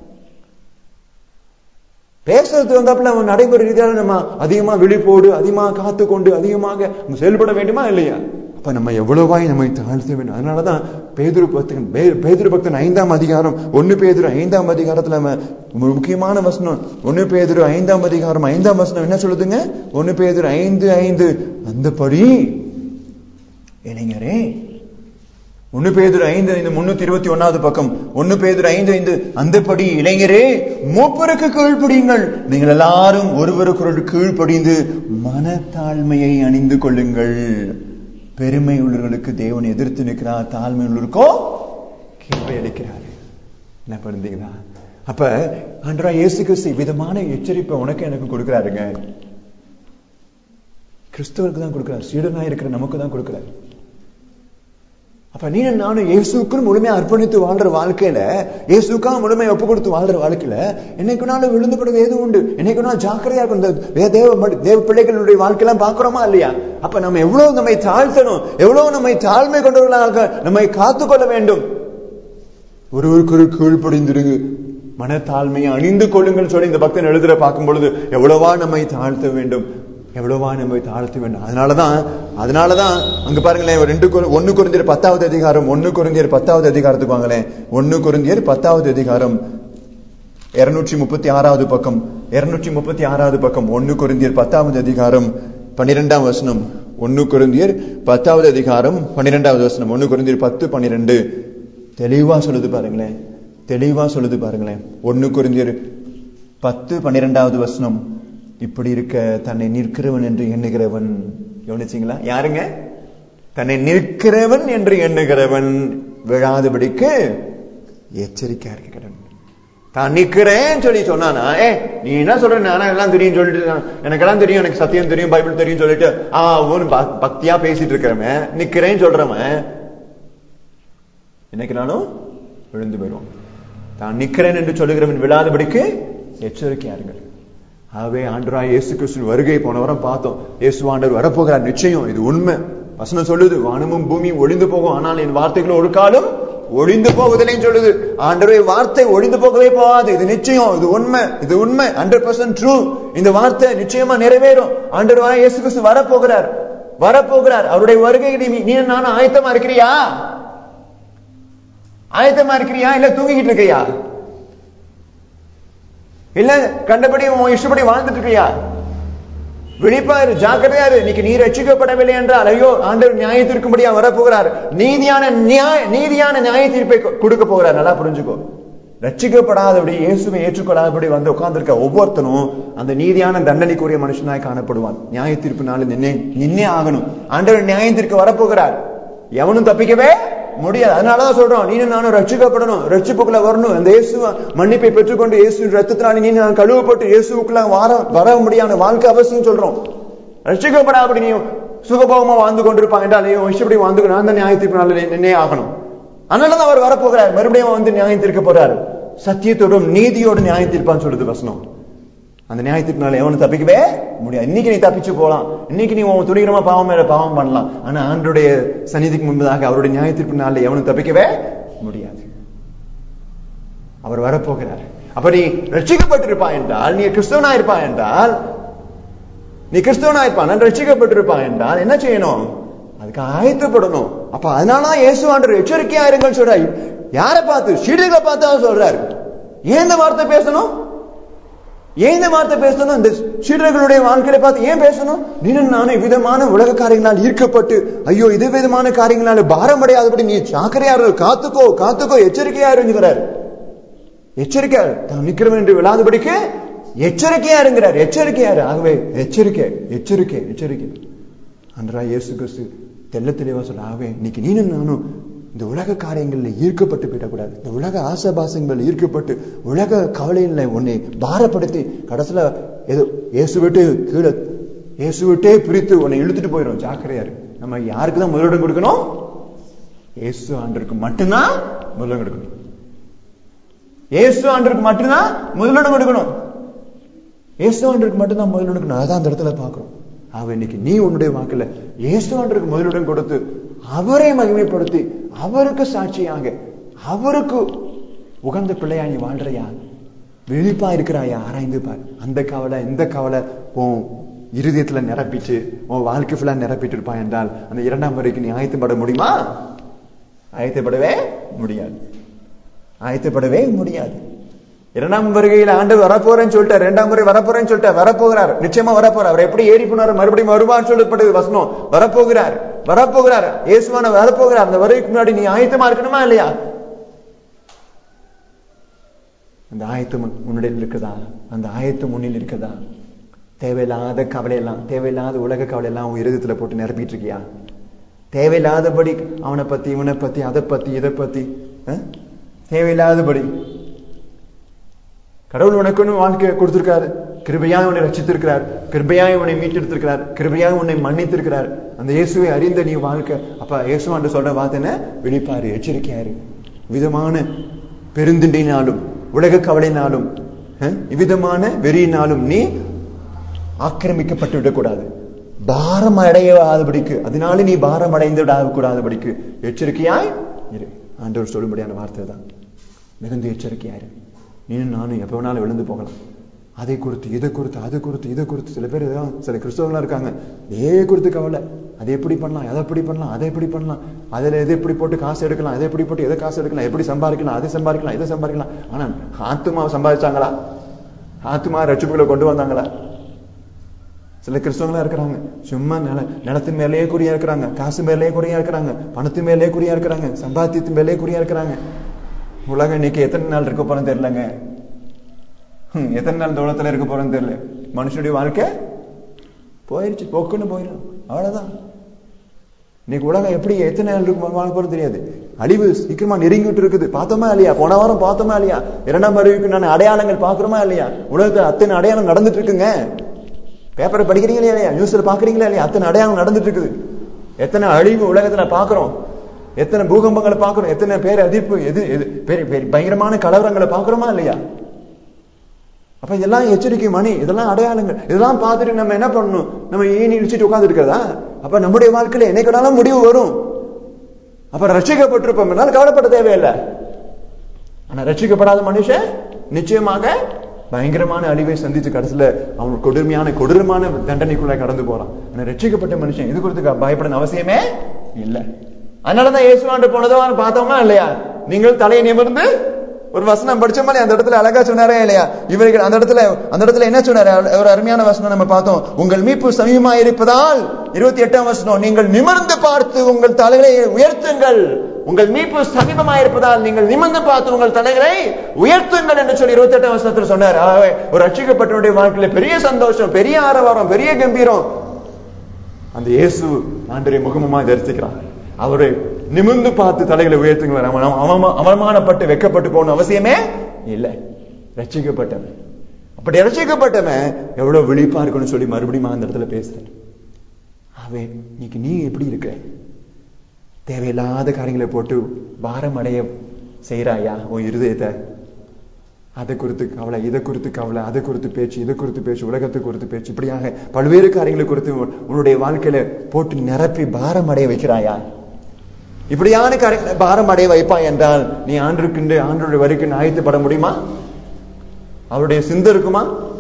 பேசுறது வந்தாப்புல அவன் நடைமுறை ரீதியாக நம்ம அதிகமா விழிப்போடு அதிகமாக காத்துக்கொண்டு அதிகமாக செயல்பட வேண்டுமா இல்லையா? அப்ப நம்ம எவ்வளவாய் நம்மை தாழ்த்த வேண்டும். அதனாலதான் பேதுரு பக்தன் 5ஆம் அதிகாரம் 1 பேதுரு 5ஆம் அதிகாரத்துல முக்கியமான வசனம் 1 பேதுரு 5ஆம் அதிகாரம் 5ஆம் வசனம் என்ன சொல்லுதுங்க? 1 பேதுரு 5:5 அந்தபடி இளைஞரே, 1 பேதுரு 5:5 321வது பக்கம், 1 பேதுரு 5:5 அந்தபடி இளைஞரே மூப்பருக்கு கீழ்ப்படியுங்கள், நீங்கள் எல்லாரும் ஒருவருக்கு கீழ்ப்படிந்து மனத்தாழ்மையை அணிந்து கொள்ளுங்கள். பெருமை உள்ளவர்களுக்கு தேவன் எதிர்த்து நிற்கிறார், தாழ்மை உள்ளவருக்கோ கீழ்ப்பை அளிக்கிறார். என்ன பண்ணுறீங்களா? அப்ப ஆண்டவராகிய இயேசு கிறிஸ்து விதமான எச்சரிப்பை உனக்கு எனக்கு கொடுக்கிறாருங்க. கிறிஸ்தவருக்கு தான் கொடுக்கிறார், சீடனாய் இருக்கிற நமக்கு தான் கொடுக்கிறார். அப்ப நீ நானும் இயேசுக்கு முழுமையா அர்ப்பணித்து வாழ்ற வாழ்க்கையில, இயேசுக்கா முழுமையை ஒப்பு கொடுத்து வாழ்ற வாழ்க்கையில என்னைக்கு நாளும் விழுந்துபடுவது எது உண்டு? என்னைக்கு நாள் ஜாக்கிரதையா இருக்கும். தேவ பிள்ளைகளுடைய வாழ்க்கையெல்லாம் பாக்குறோமா இல்லையா? அப்ப நம்ம எவ்வளவு நம்மை தாழ்த்தணும், எவ்வளவு நம்மை தாழ்மை கொண்டவர்களாக நம்மை காத்துக்கொள்ள வேண்டும். ஒருவருக்கு கீழ்ப்படிந்திருங்க, மனத்தாழ்மையை அணிந்து கொள்ளுங்கள் சொல்லி இந்த பக்தன் எழுதுற பார்க்கும் பொழுது எவ்வளவா நம்மை தாழ்த்த வேண்டும், எவ்வளவா நம்மை தாழ்த்த வேண்டும். அதனாலதான் அங்க பாருங்களேன், 1 கொரிந்தியர் 10வது அதிகாரம், 1 கொரிந்தியர் 10வது அதிகாரத்துக்கு வாங்களேன். 1 கொரிந்தியர் 10வது அதிகாரம் 236வது பக்கம், 236வது பக்கம், 1 கொரிந்தியர் 10வது அதிகாரம் 12ஆம் வசனம். 1 கொரிந்தியர் 10வது அதிகாரம் 12வது வசனம். 1 கொரிந்தியர் 10:12 தெளிவா சொல்லுது பாருங்களேன், தெளிவா சொல்லுது பாருங்களேன். 1 கொரிந்தியர் 10:12வது வசனம். இப்படி இருக்க தன்னை நிற்கிறவன் என்று எண்ணுகிறவன், கவனிச்சீங்களா? யாருங்க? தன்னை நிற்கிறவன் என்று எண்ணுகிறவன் விழாதபடிக்கு எச்சரிக்கையா இருக்கிறவன். தான் நிற்கிறேன் சொல்லி சொன்னானா, நீ என்ன சொல்ற, நானா எல்லாம் தெரியும் சொல்லிட்டு, எனக்கெல்லாம் தெரியும், எனக்கு சத்தியம் தெரியும், பைபிள் தெரியும் சொல்லிட்டு பக்தியா பேசிட்டு இருக்கிறவன், நிக்கிறேன்னு சொல்றவன் இன்னைக்கு நானும் விழுந்து போயிடுவான். தான் நிக்கிறேன் என்று சொல்லுகிறவன் விழாதபடிக்கு எச்சரிக்கையா இருங்கள். ஆகவே ஆண்டவராகிய இயேசு கிறிஸ்து வருகை போன வாரம் பார்த்தோம். இயேசு ஆண்டவர் வரப்போகிறார், நிச்சயம், இது உண்மை. வசனம் சொல்லுது, வானமும் பூமியும் ஒளிந்து போகும், ஆனால் என் வார்த்தைகள் ஒரு காலம் ஒளிந்து போவதில்லை சொல்லுது. ஆண்டவருடைய வார்த்தை ஒளிந்து போகவே போகாது. இது நிச்சயம், இது உண்மை, இது உண்மை, 100% ட்ரூ. இந்த வார்த்தை நிச்சயமா நிறைவேறும். ஆண்டவராகிய இயேசு கிறிஸ்து வரப்போகிறார், வரப்போகிறார். அவருடைய வருகைக்கு நீ நானும் ஆயத்தமா இருக்கிறியா? ஆயத்தமா இருக்கிறியா? இல்ல தூங்கிக்கிட்டு இருக்கியா? இல்ல கண்டபடி உன் இஷ்டப்படி வாழ்ந்துட்டு இருக்கியா? விழிப்பாரு, ஜாக்கிரதையாரு. இன்னைக்கு நீ ரட்சிக்கப்படவில்லை என்றால் ஐயோ, ஆண்டவர் நியாய தீர்க்கும்படியா வரப்போகிறார். நீதியான நியாய தீர்ப்பை கொடுக்க போகிறார். நல்லா புரிஞ்சுக்கோ. ரட்சிக்கப்படாதபடி, இயேசுவை ஏற்றுக்கொள்ளாதபடி வந்து உட்கார்ந்திருக்க ஒவ்வொருத்தனும் அந்த நீதியான தண்டனைக்குரிய மனுஷனாய் காணப்படுவான். நியாய தீர்ப்பு நாள் நின்னே ஆகணும். ஆண்டவர் நியாய தீர்க்க வரப்போகிறார். எவனும் தப்பிக்கவே முடியாது. அதனாலதான் சொல்றோம், நீனும் நானும் ரட்சிக்கப்படணும், ரட்சிப்புக்குள்ள வரணும். அந்த இயேசு மன்னிப்பை பெற்றுக்கொண்டு இயேசு ரத்தத்தினால நீ நான் கழுவப்பட்டு இயேசுக்குள்ள வர முடியாத வாழ்க்கை அவசியம் சொல்றோம். ரட்சிக்கப்படாதபடி நீ சுகபோகமா வாழ்ந்து கொண்டிருப்பாங்க என்றால் இஷ்டப்படி வாழ்ந்து நான் தான் நியாய தீர்ப்பு நாள் நின்னே ஆகணும். அதனாலதான் அவர் வரப்போகிறார், மறுபடியும் வந்து நியாயம் தீர்க்க போறாரு. சத்தியத்தோடும் நீதியோடு நியாயம் தீர்ப்பான்னு சொல்லுது வசனம். அந்த நியாயத்தினால எவனும் தப்பிக்கவே முடியாது. இன்னைக்கு நீ தப்பிச்சு போலாம், இன்னைக்கு நீ உன் துணிகரமா பாவம் மேல பாவம் பண்ணலாம். ஆனா ஆண்டருடைய சந்நிதிக்கு முன்பதாக அவருடைய நியாயத்திற்குனால எவனும் தப்பிக்கவே முடியாது. அவர் வரப்போகிறார். அப்ப நீ ரட்சிக்கப்பட்டிருப்பா என்றால், நீ கிறிஸ்தவனா இருப்பா என்றால், நீ கிறிஸ்தவனா இருப்பா நான் ரட்சிக்கப்பட்டிருப்பா என்றால் என்ன செய்யணும்? அதுக்கு ஆயத்தப்படணும். அப்ப அதனாலதான் இயேசு ஆண்டவர் எச்சரிக்கையா இருங்கள் சொல்றாரு. யாரை பார்த்து? சீடர்களை பார்த்தா சொல்றாரு. ஏன் இந்த வார்த்தை பேசணும்? ஏன் இந்த வார்த்தை பேசணும்? இந்த சீடர்களுடைய வாழ்க்கையை பார்த்து ஏன் பேசணும்? நீனும் நானும் விதமான உலக காரியங்களால் ஈர்க்கப்பட்டு ஐயோ இது விதமான காரியங்களால பாரம் அடையாதபடி நீ ஜாக்கிரதையா காத்துக்கோ, காத்துக்கோ, எச்சரிக்கையா இருங்கிறார். எச்சரிக்கை தான் நிற்கிறவன் என்று விழாதபடிக்கு எச்சரிக்கையா இருங்கிறார். எச்சரிக்கையாரு. ஆகவே எச்சரிக்கை, எச்சரிக்கை, எச்சரிக்கை. ஆண்டவராகிய இயேசு கிறிஸ்து தெள்ள தெளிவா சொல்ல. ஆகவே இன்னைக்கு நீனும் நானும் இந்த உலக காரியங்கள்ல ஈர்க்கப்பட்டு போயிடக்கூடாது. இந்த உலக ஆசபாசங்கள் ஈர்க்கப்பட்டு உலக கவலையில உன்னை பாரப்படுத்தி கடைசியில ஏதோ இயேசு விட்டே பிரித்து உன்னை இழுத்துட்டு போயிடும். ஜாக்கிரதையாரு. நம்ம யாருக்குதான் முதலிடம் கொடுக்கணும்? இயேசு ஆண்டருக்கு மட்டும்தான் முதலிடம் கொடுக்கணும். இயேசு ஆண்டருக்கு மட்டும்தான் முதலிடம் கொடுக்கணும். இயேசு ஆண்டருக்கு மட்டும்தான் முதலிடம் கொடுக்கணும். அதான் அந்த இடத்துல பாக்குறோம். இன்னைக்கு நீ உன்னுடைய வாக்குல இயேசுவாண்டருக்கு முதலிடம் கொடுத்து அவரை மகிமைப்படுத்தி அவருக்கு சாட்சியாக அவருக்கு உகந்த பிள்ளையா நீ வாழ்றையா? விழிப்பா இருக்கிறாயா? ஆராய்ந்து பார். அந்த கவலை இந்த கவலை உன் இருதயத்துல நிரப்பிச்சு உன் வாழ்க்கை ஃபுல்லா நிரப்பிட்டு இருப்பான் என்றால் அந்த 2ஆம் வருகைக்கு நீ ஆயத்தப்பட முடியுமா? ஆயத்தப்படவே முடியாது. ஆயத்தப்படவே முடியாது. 2ஆம் வருகையில ஆண்டவர் வரப்போறேன்னு சொல்லிட்டார். 2ஆம் முறை வரப்போறேன்னு சொல்லிட்டார். வரப்போகிறார், நிச்சயமா வரப்போறார். அவர் எப்படி ஏறி போனார் மறுபடியும் வருவான்னு சொல்லப்பட்டது வசனம். வரப்போகிறார், வரப்போகிறார், இயேசுவான வரப்போகிறார். அந்த வருகைக்கு முன்னாடி நீ ஆயத்தமா இருக்கணுமா இல்லையா? அந்த ஆயத்தம் உன்னிடம் இருக்குதா? அந்த ஆயத்தம் முன்னில் இருக்குதா? தேவையில்லாத கவலையெல்லாம், தேவையில்லாத உலக கவலையெல்லாம் உன் இருதயத்துல போட்டு நிரப்பிட்டு இருக்கியா? தேவையில்லாதபடி அவனை பத்தி இவனை பத்தி அதை பத்தி இதை பத்தி தேவையில்லாதபடி. கடவுள் உனக்குன்னு வாழ்க்கை கொடுத்திருக்காரு. கிருபையாய் உன்னை ரட்சித்திருக்கிறார், கிருபையாய் உன்னை மீட்டெடுத்திருக்கிறார், கிருபையாய் உன்னை மன்னித்திருக்கிறார். அந்த இயேசுவை அறிந்த நீ வாழ்க்கை. அப்ப இயேசுவாண்டு சொல்ற வார்த்தை என்ன? விழிப்பாரு, எச்சரிக்கையாரு. விதமான பெருந்திண்டினாலும் உலக கவலைனாலும் இவ்விதமான வெறியினாலும் நீ ஆக்கிரமிக்கப்பட்டு விடக்கூடாது. பாரம் அடையாதபடிக்கு, அதனால நீ பாரம் அடைந்து விடாதபடிக்கு எச்சரிக்கையாய் இரு. ஆண்டவர் சொல்லும்படியான வார்த்தை தான். மிகுந்த எச்சரிக்கையாரு. நீனும் நானும் எப்ப வேணாலும் விழுந்து போகலாம். அதை குறித்து இதை குறித்து அதை குறித்து இதை குறித்து சில பேர் சில கிறிஸ்தவங்களா இருக்காங்க. இதே குறித்து கவலை. அதை எப்படி பண்ணலாம், அதை எப்படி பண்ணலாம், அதை எப்படி பண்ணலாம், அதுல எதை எப்படி போட்டு காசு எடுக்கலாம், அதை எப்படி போட்டு எதை காசு எடுக்கலாம், எப்படி சம்பாதிக்கலாம், அதை சம்பாதிக்கலாம், இதை சம்பாதிக்கலாம். ஆனா ஆத்துமாவை சம்பாதிச்சாங்களா? ஆத்துமா ரட்சிப்புகளை கொண்டு வந்தாங்களா? சில கிறிஸ்தவங்களா இருக்கிறாங்க. சும்மா நிலத்தின் மேலேயே குறியா இருக்கிறாங்க, காசு மேலேயே குறியா இருக்கிறாங்க, பணத்து மேலேயே குறியா இருக்கிறாங்க, சம்பாத்தியத்தின் மேலேயே குறியா இருக்கிறாங்க. உலகம் இன்னைக்கு எத்தனை நாள் இருக்க போறோன்னு தெரியலங்க. எத்தனை நாள் தூரத்துல இருக்க போறோன்னு தெரியல. மனுஷனுடைய வாழ்க்கை போயிருச்சு, போக்குன்னு போயிடும், அவ்வளவுதான். இன்னைக்கு உலகம் எப்படி எத்தனை நாள் இருக்கு வாழ போறது தெரியாது. அழிவு சீக்கிரமா நெருங்கிட்டு இருக்குது. பார்த்தோமா இல்லையா? போன வாரம் பார்த்தோமா இல்லையா? 2ஆம் வருகைக்கு நான் அடையாளங்கள் பாக்குறோமா இல்லையா? உலகத்துல அத்தனை அடையாளம் நடந்துட்டு இருக்குங்க. பேப்பரை படிக்கிறீங்களா இல்லையா? நியூஸ்ல பாக்குறீங்களா இல்லையா? அத்தனை அடையாளம் நடந்துட்டு இருக்குது. எத்தனை அழிவு உலகத்துல பாக்குறோம், எத்தனை பூகம்பங்களை பாக்குறோம், எத்தனை பேர் அதிர்ப்பு, பயங்கரமான கலவரங்களை பாக்குறோமா இல்லையா? அப்ப இதெல்லாம் எச்சரிக்கை மணி, இதெல்லாம் அடையாளங்கள். இதெல்லாம் பார்த்துட்டு நம்ம என்ன பண்ணணும்? நம்ம ஏன் இடிச்சுட்டு உட்கார்ந்து இருக்கிறதா? அப்ப நம்முடைய வாழ்க்கையில என்னைக்கு முடிவு வரும். அப்ப ரட்சிக்கப்பட்டிருப்போம் என்னால் கவலைப்பட தேவையில்லை. ஆனா ரட்சிக்கப்படாத மனுஷன் நிச்சயமாக பயங்கரமான அழிவை சந்திச்சு கடைசியில அவன் கொடூரமான தண்டனைக்குள்ள கடந்து போறான். ஆனா ரட்சிக்கப்பட்ட மனுஷன் இது குறித்து பயப்பட அவசியமே இல்லை. அதனாலதான் இயேசுவாண்டு போனதும் பார்த்தோமா இல்லையா? நீங்கள் தலையை நிமிர்ந்து ஒரு வசனம் படிச்சோமா இல்லையா? அந்த இடத்துல அழகா சொன்னாரே இல்லையா? இவர்கள் அந்த இடத்துல என்ன சொன்னாரு? ஒரு அருமையான வசனம் நம்ம பார்த்தோம். உங்கள் மீட்பு சமீபமாய் இருப்பதால் 28ஆம் வசனம், நீங்கள் நிமிர்ந்து பார்த்து உங்கள் தலைகளை உயர்த்துங்கள். உங்கள் மீட்பு சமீபமாய் இருப்பதால் நீங்கள் நிமிர்ந்து பார்த்து உங்கள் தலைகளை உயர்த்துங்கள் என்று சொல்லி 28ஆம் வசனத்தில் சொன்னார். ஒரு ரட்சிக்கப்பட்டவனுடைய வாழ்க்கையில பெரிய சந்தோஷம், பெரிய ஆரவாரம், பெரிய கம்பீரம். அந்த இயேசு ஆண்டவரை முகமுமாய் தரிசிக்கிறான். அவரை நிமிர்ந்து பார்த்து தலைகளை உயர்த்துங்கள. அவமானப்பட்டு வெக்கப்பட்டு போன அவசியமே இல்லை. ரட்சிக்கப்பட்டவன், அப்படி ரட்சிக்கப்பட்டவன் எவ்வளவு விழிப்பா இருக்குன்னு சொல்லி மறுபடியும் அந்த இடத்துல பேசுறேன். அவன் இன்னைக்கு நீ எப்படி இருக்க? தேவையில்லாத காரியங்களை போட்டு பாரம் அடைய செய்யறாயா உன் இருதயத்தை? அதை குறித்து கவலை, இதை குறித்து கவலை, அதை குறித்து பேச்சு, இதை குறித்து பேச்சு, உலகத்தை குறித்து பேச்சு, இப்படியாக பல்வேறு காரியங்களை குறித்து உன்னுடைய வாழ்க்கையில போட்டு நிரப்பி பாரம் அடைய வைக்கிறாயா? இப்படியான காரியங்களை பாரம் அடைய வைப்பா என்றால் நீ ஆண்டவருடைய வரைக்கும் ஆயத்தப்பட முடியுமா? அவருடைய சிந்தை இருக்குமா?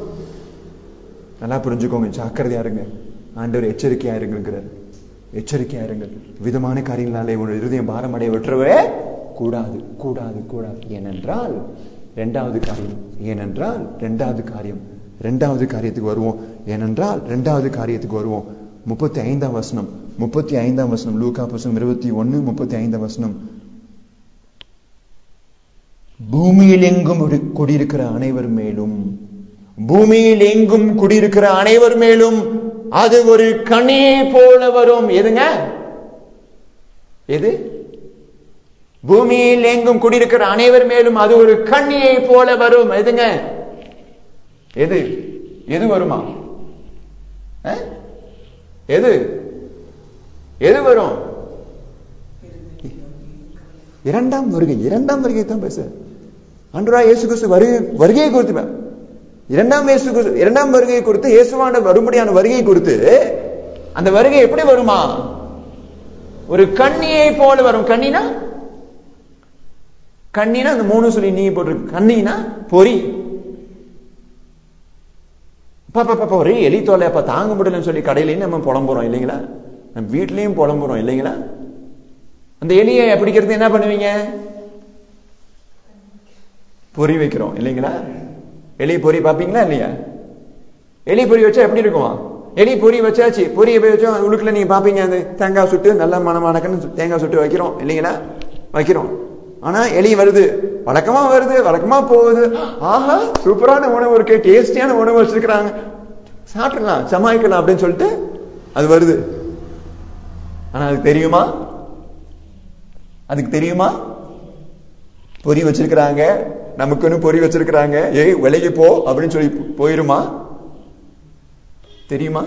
நல்லா புரிஞ்சுக்கோங்க, ஜாக்கிரதையா இருங்க. ஆண்டவர் எச்சரிக்கையா இருங்கிறார். எச்சரிக்கையா இருங்கள். விதமான காரியங்களாலே உங்களுடைய இருதயம் பாரம் அடைய விட்டுறவே கூடாது, கூடாது, கூடாது. ஏனென்றால் இரண்டாவது காரியத்துக்கு வருவோம். ஏனென்றால் இரண்டாவது காரியத்துக்கு வருவோம். 35ஆம் வசனம் லூக்கா புத்தகம் 21 35ஆம் வசனம். பூமியில் எங்கும் குடியிருக்கிற அனைவர் மேலும் அது ஒரு கனியை போல வரும். எதுங்க? எது? பூமியில் எங்கும் குடியிருக்கிற அனைவர் மேலும் அது ஒரு கனியை போல வரும். எதுங்க? எது வருமா? எது வரும்? இரண்டாம் வருகை தான் பேச. ஆண்டவராகிய இயேசு கிறிஸ்து வருகையை குறித்து, இரண்டாம் வருகை குறித்து, இயேசுவான வரும்படியான வருகை குறித்து அந்த வருகை எப்படி வருமா? ஒரு கண்ணியை போல வரும். கண்ணினா அந்த 3 சொல்லி நீ போட்டிருக்கு. கண்ணினா பொறி. ஒரு எலி தோலை அப்ப தாங்க முடியலன்னு சொல்லி கடையிலையும் நம்ம புலம்புறோம் இல்லைங்களா? நம்ம வீட்லயும் புலம்புறோம் இல்லைங்களா? அந்த எலியை பிடிக்கிறது என்ன பண்ணுவீங்க? பொறி வைக்கிறோம் இல்லைங்களா? எலி பொறி பாப்பீங்களா இல்லையா? எலி பொறி வச்சா எப்படி இருக்குமா? எலி பொறி வச்சாச்சு, பொரியை போய் வச்சோம் உள்ளுக்குள்ள நீங்க பாப்பீங்க, அந்த தேங்காய் சுட்டு நல்ல மனமானக்கன்னு தேங்காய் சுட்டு வைக்கிறோம் இல்லைங்களா? வைக்கிறோம். ஆனா எலி வருது, வழக்கமா வருது, வழக்கமா போகுது. ஆஹா சூப்பரான உணவு இருக்கு, டேஸ்டியான உணவு வச்சிருக்கிறாங்க, சாப்பிடலாம், சமாளிக்கலாம் அப்படின்னு சொல்லிட்டு அது வருது. ஆனா அதுக்கு தெரியுமா? அதுக்கு தெரியுமா பொறி வச்சிருக்கிறாங்க, நமக்குன்னு பொறி வச்சிருக்கிறாங்க, ஏய் விலகி போ அப்படின்னு சொல்லி போயிருமா? தெரியுமா?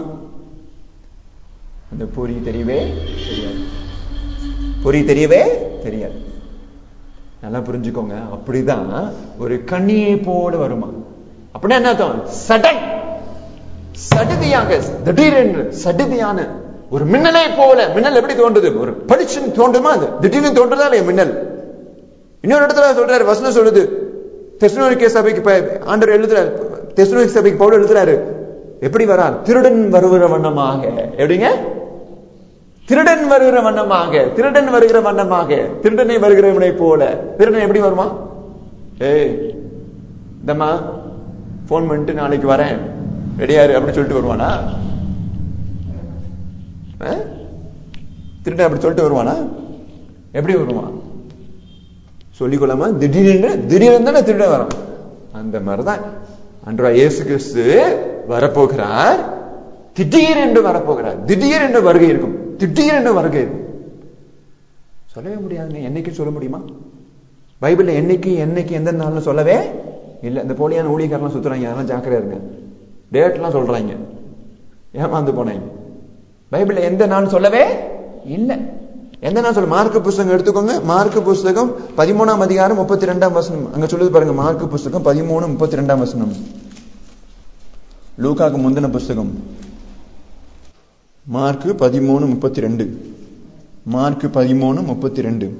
அந்த பொறி தெரியவே தெரியாது. பொறி தெரியவே தெரியாது. நல்லா புரிஞ்சுக்கோங்க. அப்படிதான் ஒரு கண்ணியை போல வருமா? அப்படின்னா என்ன அர்த்தம்? சடன், சடுதியாக, திடீரென்று சடுதியான ஒரு மின்னலை போல. மின்னல் எப்படி தோன்றுது? ஒரு பளிச்சுன்னு தோன்றுமா? அது திடீர்னு தோன்றதா இல்லையா மின்னல்? இன்னொரு இடத்துல சொல்றாரு, வசனம் சொல்லுது, தெசலோனிக்கே சபைக்கு ஆண்டவர் எழுதுறாரு, தெசலோனிக்கே சபைக்கு பவுல் எழுதுறாரு, எப்படி வரார்? திருடன் வருகிற வண்ணமாக. எப்படிங்க? திருடன் வருகிற வண்ணமாக, திருடன் வருகிற வண்ணமாக, திருடனை வருகிறவனை போல. திருடன் எப்படி வருமா? ஏய் இந்தம்மா போன் பண்ணிட்டு நாளைக்கு வரேன் ரெடியாரு அப்படின்னு சொல்லிட்டு வருவானா? திருடன் அப்படி சொல்லிட்டு வருவானா? எப்படி வருவான்? சொல்லிக்கொள்ளாம திடீர்னு தானே திருடன் வரும். அந்த மாதிரிதான் ஆண்டவராகிய இயேசு கிறிஸ்து வரப்போகிறார். திடீரென்று வரப்போகிறார். திடீரென்று வருகை இருக்கும். திடீரென்று வருகை இருக்கும். சொல்லவே முடியாது. என்னைக்கு சொல்ல முடியுமா? பைபிள்ல என்னைக்கு எந்த நாள்னு சொல்லவே இல்ல. இந்த போலியான ஊழியக்காரலாம் சுத்துறாங்க, அதெல்லாம் ஜாக்கிரதையா இருங்க. டேட் எல்லாம் சொல்றாங்க, ஏமாந்து போனாங்க. பைபிள்ல எந்த நாள் சொல்லவே இல்ல. எந்த நாள் சொல்ல? மார்க்கு புஸ்தகம் எடுத்துக்கோங்க. மார்க்கு புஸ்தகம் 13ஆம் அதிகாரம் 32ஆம் வசனம். அங்க சொல்லுது பாருங்க. மார்க்கு புஸ்தகம் 13:32 வசனம். லூக்காக்கு முந்தின புஸ்தகம். மார்க்கு 13:32. மார்க்கு 13:32.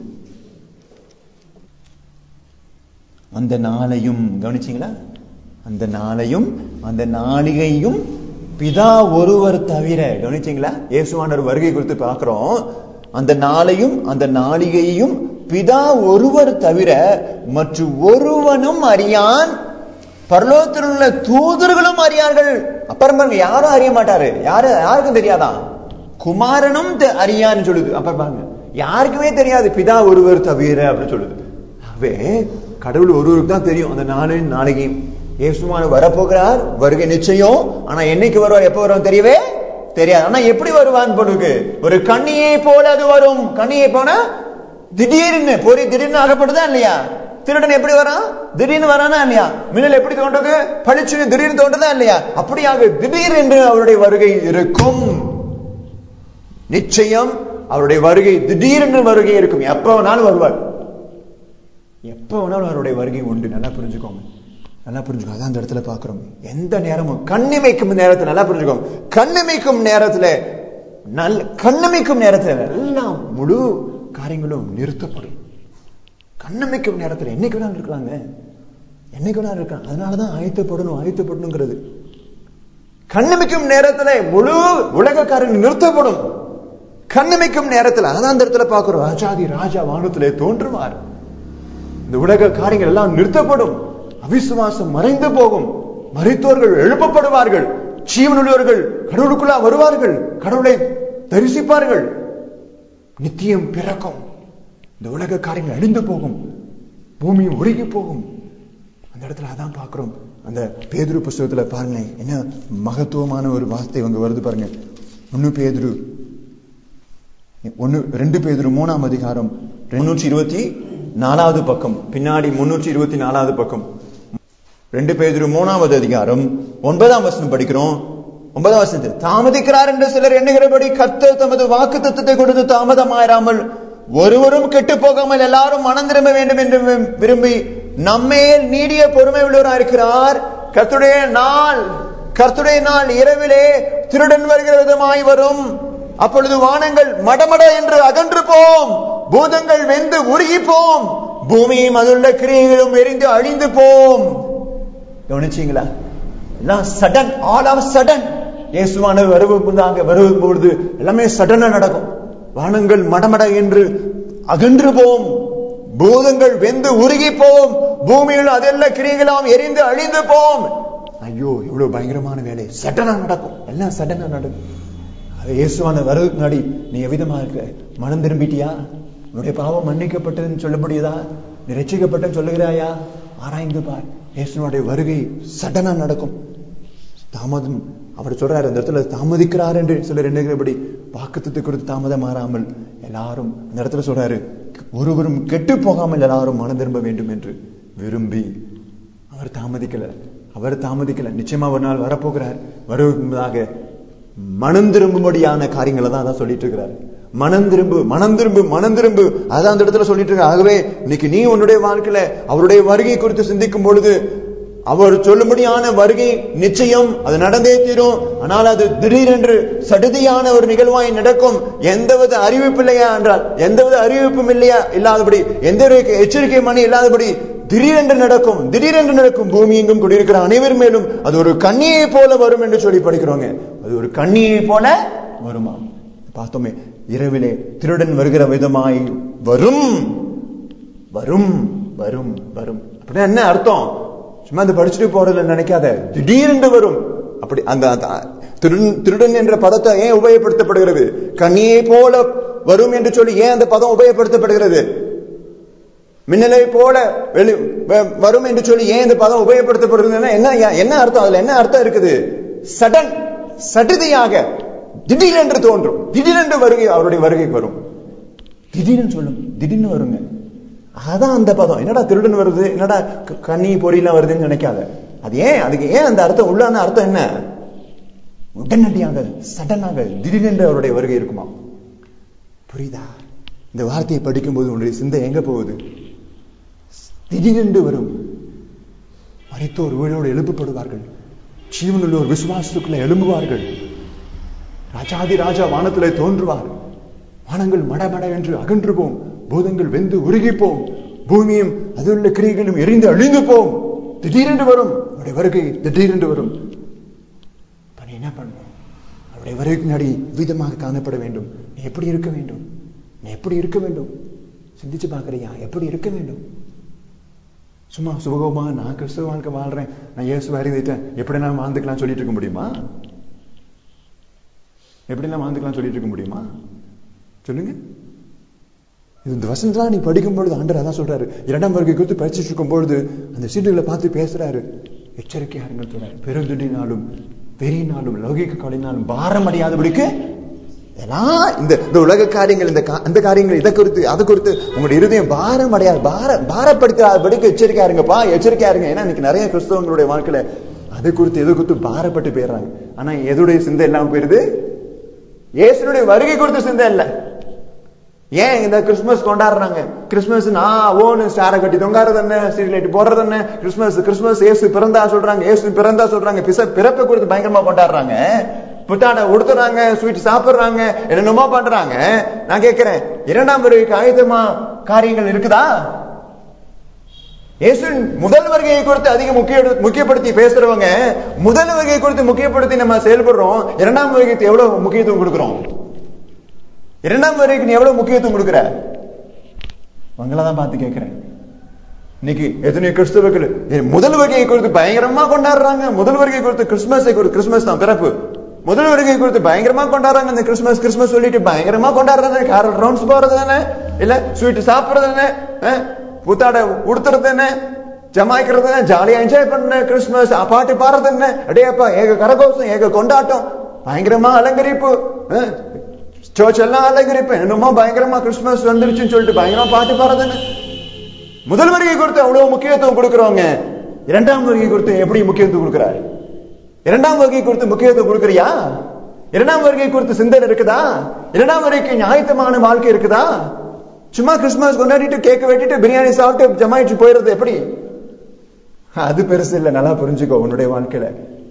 அந்த நாளையும் கவனிச்சீங்களா? அந்த நாளையும் அந்த நாளிகையும் பிதா ஒருவர் தவிர. கவனிச்சீங்களா? இயேசுவானவர் வருகை குறித்து பார்க்கிறோம். அந்த நாளையும் அந்த நாளிகையும் பிதா ஒருவர் தவிர மற்ற ஒருவனும் அறியான், பரலோகத்தில் உள்ள தூதர்களும் அறியார்கள். அப்புறம் யாரும் அறிய மாட்டாரு. யாருக்கும் தெரியாதான்? குமாரனும் அறியான்னு சொல்லுது. அப்புறம் பாருங்க, யாருக்குமே தெரியாது, பிதா ஒருவர் தவிர அப்படின்னு சொல்லுது. ஆகவே கடவுள் ஒருவருக்கு தான் தெரியும் அந்த நாளைக்கு. இயேசுவானவர் வரப்போகிறார், வருகை நிச்சயம். ஆனா என்னைக்கு வருவார், எப்ப வருவார் தெரியவே தெரியாது. ஆனா எப்படி வருவான் பொழுது? ஒரு கண்ணியை போல அது வரும். கண்ணியை போனா திடீர்னு பொறி திடீர்னு அகப்படுதா இல்லையா? திருடன் எப்படி வரான்? திடீர்னு வரானா இல்லையா? மின்னல் எப்படி தோன்றது? பளிச்சுன்னு திடீர்னு தோன்றதா இல்லையா? அப்படியாக திடீரென்று அவருடைய வருகை இருக்கும். நிச்சயம் அவருடைய வருகை, திடீரென்று வருகை இருக்கும். எப்ப வேணாலும் வருவார். எப்ப வேணாலும் அவருடைய வருகை உண்டு. நல்லா புரிஞ்சுக்கோங்க. நல்லா புரிஞ்சுக்கோ. அதான் அந்த இடத்துல பாக்குறோம். எந்த நேரமும் கண்ணிமைக்கும் நேரத்துல, நல்லா புரிஞ்சுக்கோங்க, கண்ணிமைக்கும் நேரத்துல எல்லாம் முழு காரியங்களும் நிறுத்தப்படும். கண்ணிமைக்கும் நேரத்துல என்னைக்கு வேணாலும் இருக்கலாங்க, என்னைக்கு வேணாலும் இருக்கலாம். அதனாலதான் ஆயத்தப்படணுங்கிறது. கண்ணிமைக்கும் நேரத்துல முழு உலக காரியம் நிறுத்தப்படும். கண்ணிமைக்கும் நேரத்துல, அதான் அந்த இடத்துல பாக்குறோம், ராஜாதி ராஜா வானத்திலே தோன்றுவார். இந்த உலக காரியங்கள் எல்லாம் நிறுத்தப்படும். அவிசுவாசம் மறைந்து போகும். மரித்தோர்கள் எழுப்பப்படுவார்கள். ஜீவனுள்ளவர்கள் கடவுளுக்குள்ளா வருவார்கள். கடவுளை தரிசிப்பார்கள். நித்தியம் பிறக்கும். இந்த உலக காரியங்கள் அழிந்து போகும். பூமியும் உருகி போகும். அந்த இடத்துல அதான் பாக்குறோம். அந்த பேதுரு புஸ்தகத்துல பாருங்க, என்ன மகத்துவமான ஒரு வார்த்தை அங்க வருது பாருங்க. 2 பேதுரு 3ஆம் அதிகாரம் 224வது பக்கம், பின்னாடி 324வது பக்கம். 2 பேதுரு 3ஆவது அதிகாரம் 9ஆம் வசனம் படிக்கிறோம். 9ஆம் வசனத்தில், தாமதிக்கிறார் என்று சிலர் எண்ணுகிறபடி கர்த்தர் தமது வாக்குத்தத்தத்தை கொடுத்து தாமதமாயிராமல் ஒருவரும் கெட்டு போகாமல் எல்லாரும் மனம் திரும்ப வேண்டும் என்று விரும்பி நம்மேல் நீடிய பொறுமை உள்ளவராக இருக்கிறார். கர்த்தருடைய நாள் கர்த்தருடைய நாள் இரவிலே திருடன் வருகிற விதமாய் வரும். அப்பொழுது வானங்கள் மடமட என்று அகன்று போம், பூதங்கள் வெந்து உருகி போம், பூமியும் அதுள்ள கிரியைகளும் எரிந்து அழிந்து போம். கவனிச்சீங்களா? எல்லாம் சடன், ஆல் ஆஃப் சடன். இயேசுவானவர் வருவதற்கு பொழுது எல்லாமே சடனா நடக்கும். வானங்கள் மடமட என்று அகன்று போம், பூதங்கள் வெந்து உருகி போம், பூமியில் அதெல்லாம் கிரியைகளாம் எரிந்து அழிந்து போம். ஐயோ, இவ்வளவு பயங்கரமான வேலை சடனா நடக்கும், எல்லாம் சடனா நடக்கும். அது இயேசுவான வருவதற்கு முன்னாடி நீ எவ்விதமா இருக்க? மனம் திரும்பிட்டியா? உன்னுடைய பாவம் மன்னிக்கப்பட்டதுன்னு சொல்ல முடியுதா? நீ ரட்சிக்கப்பட்டன்னு சொல்லுகிறாயா? ஆராய்ந்து பார். இயேசுனுடைய வருகை சடனா நடக்கும். தாமதம் அவர் சொல்றாரு, அந்த இடத்துல தாமதிக்கிறார் என்று சிலர் எண்ணுகிறபடி வாக்குத்தத்தை குறித்து தாமதம் மாறாமல் எல்லாரும் அந்த இடத்துல சொல்றாரு, ஒருவரும் கெட்டு போகாமல் எல்லாரும் மனம் திரும்ப வேண்டும் என்று விரும்பி. அவர் தாமதிக்கல. நிச்சயமா ஒரு நாள் வரப்போகிறார். வருவதாக மனம் திரும்பும்படியான காரியங்களை தான் அதான் சொல்லிட்டு இருக்கிறார். மனம் திரும்பு அதான் அந்த இடத்துல சொல்லிட்டு இருக்க. ஆகவே இன்னைக்கு நீ உன்னுடைய வாழ்க்கையில அவருடைய வருகை குறித்து சிந்திக்கும் பொழுது, அவர் சொல்லும்படியான வருகை நிச்சயம், அது நடந்தே தீரும். ஆனால் அது திடீரென்று சடுதியான ஒரு நிகழ்வாய் நடக்கும். எந்தவித அறிவிப்பு இல்லையா என்றால், எந்தவித அறிவிப்பும் இல்லையா இல்லாதபடி, எந்த எச்சரிக்கை மணி இல்லாதபடி திடீரென்று நடக்கும். பூமி எங்கும் குடியிருக்கிற அனைவர் மேலும் அது ஒரு கண்ணியை போல வரும் என்று சொல்லி படிக்கிறோங்க. அது ஒரு கண்ணியை போல வருமா? பார்த்தோமே, இரவிலே திருடன் வருகிற விதமாய் வரும். அப்படின்னா என்ன அர்த்தம்? சும்மா அந்த படிச்சுட்டு போறதுல நினைக்காத, திடீரென்று வரும். அப்படி அந்த திருடன் என்ற பதத்தை ஏன் உபயோகப்படுத்தப்படுகிறது? கண்ணியை போல வரும் என்று சொல்லி ஏன் அந்த பதம் உபயோகப்படுத்தப்படுகிறது? மின்னலை போல வரும் என்று சொல்லி ஏன் இந்த பதம் உபயோகப்படுத்தப்படுகிறது? என்ன அர்த்தம்? அதுல என்ன அர்த்தம் இருக்குது? சடன், சடுதியாக, திடீரென்று தோன்றும், திடீரென்று அவருடைய வருகை வரும். திடீர்னு சொல்லும், திடீர்னு வருங்க. அதான் அந்த பதம். என்னடா திருடன் வருது, என்னடா கண்ணி பொறியெல்லாம் வருதுன்னு நினைக்காத. அது ஏன், அதுக்கு ஏன் அந்த அர்த்தம், உள்ளான அர்த்தம் என்ன? உடனடியாக, சடனாக, திடீரென்று அவருடைய வருகை இருக்குமா? புரியுதா? இந்த வார்த்தையை படிக்கும் போது உன்னுடைய சிந்தை எங்க போகுது? திடீரென்று வரும். மரித்தோர் உயிரோடு எழுப்பப்படுவார்கள், ஜீவனுள்ளோர் விசுவாசத்துக்குள்ள எழும்புவார்கள். ராஜாதி ராஜா வானத்திலே தோன்றுவார். வானங்கள் மடமட என்று அகன்று போம், பூதங்கள் வெந்து உருகி போம், பூமியும் அதுள்ள கிரியைகளும் எரிந்து அழிந்து போம். திடீரென்று வரும் அவருடைய வருகை, திடீரென்று வரும். என்ன பண்ணும்? அவருடைய வருகைக்கு முன்னாடி விதமாக காணப்பட வேண்டும். நீ எப்படி இருக்க வேண்டும்? நீ எப்படி இருக்க வேண்டும்? சிந்திச்சு பாக்குறியா? எப்படி இருக்க வேண்டும்? சும்மா சுபகமா நான் கிறிஸ்துவ வாழ்க்கை வாழ்றேன், நான் இயேசு அறிந்துட்டேன், எப்படி நான் வாழ்ந்துக்கலாம் சொல்லிட்டு இருக்க முடியுமா? எப்படிலாம் வாழ்ந்துக்கலாம் சொல்லிட்டு இருக்க முடியுமா? சொல்லுங்க. இந்த வசனத்தான் நீ படிக்கும் பொழுது ஆண்டவர் அதான் சொல்றாரு. 2ஆம் வருகை குறித்து படிச்சுட்டு இருக்கும் பொழுது அந்த சீட்டுகளை பார்த்து பேசுறாரு. எச்சரிக்கையா இருங்கள் சொல்றாரு. பெருந்துடினாலும் பெரியினாலும் லௌகிக கவலையினாலும் பாரம் அடையாதபடிக்கு எல்லாம் இந்த உலக காரியங்கள், அந்த காரியங்கள், இதை குறித்து அதை குறித்து உங்களுடைய இருதயம் பாரம் அடையாது, பாரப்படுத்தாதபடிக்கு எச்சரிக்கையா இருங்கப்பா, எச்சரிக்கையா இருங்க. ஏன்னா இன்னைக்கு நிறைய கிறிஸ்தவங்களுடைய வாழ்க்கையில அதை குறித்து எதை குறித்து பாரப்பட்டு போயிடுறாங்க. ஆனா எதுடைய சிந்தை இல்லாம போயிருது? இயேசுனுடைய வருகை குறித்து சிந்தை இல்ல. ஏன் இந்த கிறிஸ்துமஸ் கொண்டாடுறாங்க? கிறிஸ்துமஸ் ஸ்டார கட்டி தொங்காறது என்ன, ஸ்ட்ரீட் லைட் போடுறது என்ன, கிறிஸ்துமஸ் இயேசு பிறந்தா சொல்றாங்க, இயேசு பிறந்தா சொல்றாங்க, பிறப்பை குறித்து பயங்கரமா கொண்டாடுறாங்க, புத்தாடை உடுத்துறாங்க, ஸ்வீட் சாப்பிடுறாங்க, என்னென்னமோ பண்றாங்க. நான் கேட்கிறேன், 2ஆம் வருகைக்கு ஆயுதமா காரியங்கள் இருக்குதா? இயேசு முதல் வருகையை குறித்து அதிக முக்கியப்படுத்தி பேசுறவங்க, முதல் வருகையை குறித்து முக்கியப்படுத்தி நம்ம செயல்படுறோம். 2ஆம் வருகைக்கு எவ்வளவு முக்கியத்துவம் கொடுக்கிறோம்? 2ஆம் வருகைக்கு நீ எவ்வளவு முக்கியத்துவம் கொடுக்கிற? உங்களதான் பார்த்து கேட்கிறேன். இன்னைக்கு எத்தனை கிறிஸ்தவர்கள் முதல் வருகையை குறித்து பயங்கரமா கொண்டாடுறாங்க. முதல் வருகை குறித்து கிறிஸ்துமஸ் தான் பிறப்பு. முதல் வருகை குறித்து பயங்கரமா கொண்டாடுறாங்க. இந்த கிறிஸ்துமஸ் சொல்லிட்டு பயங்கரமா கொண்டாடுறது, கேரல் ரவுண்ட்ஸ் போறது என்ன, இல்ல ஸ்வீட் சாப்பிடுறது என்ன, புத்தாடை உடுத்துறது என்ன, ஜமாய்க்கிறது என்ன, ஜாலியா என்ஜாய் பண்ண கிறிஸ்துமஸ், பாட்டு பாடுறது என்ன, அடையப்பா ஏக கரகோஷம், ஏக கொண்டாட்டம், பயங்கரமா அலங்கரிப்பு, சர்ச் எல்லாம் அலங்கரிப்பு, என்னமோ பயங்கரமா கிறிஸ்துமஸ் வந்துருச்சுன்னு சொல்லிட்டு பயங்கரமா பாட்டு பாடுறது என்ன. முதல் வருகை குறித்து அவ்வளவு முக்கியத்துவம் கொடுக்கிறவங்க 2ஆம் வருகை குறித்து எப்படி முக்கியத்துவம் கொடுக்கிறார்? 2ஆம் வருகை குறித்து முக்கியத்துவம் கொடுக்கறியா? 2ஆம் வருகை குறித்து சிந்தனை இருக்குதா? 2ஆம் வருகைக்கு நியாயத்தமான வாழ்க்கை இருக்குதா? சும்மா கிறிஸ்துமஸ் கொண்டாடிட்டு கேக் வெட்டிட்டு பிரியாணி சாப்பிட்டு ஜமாயிட்டு போயிடுறது எப்படி? அது பெருசு இல்ல. நல்லா புரிஞ்சுக்கோ. உன்னுடைய வாழ்க்கையில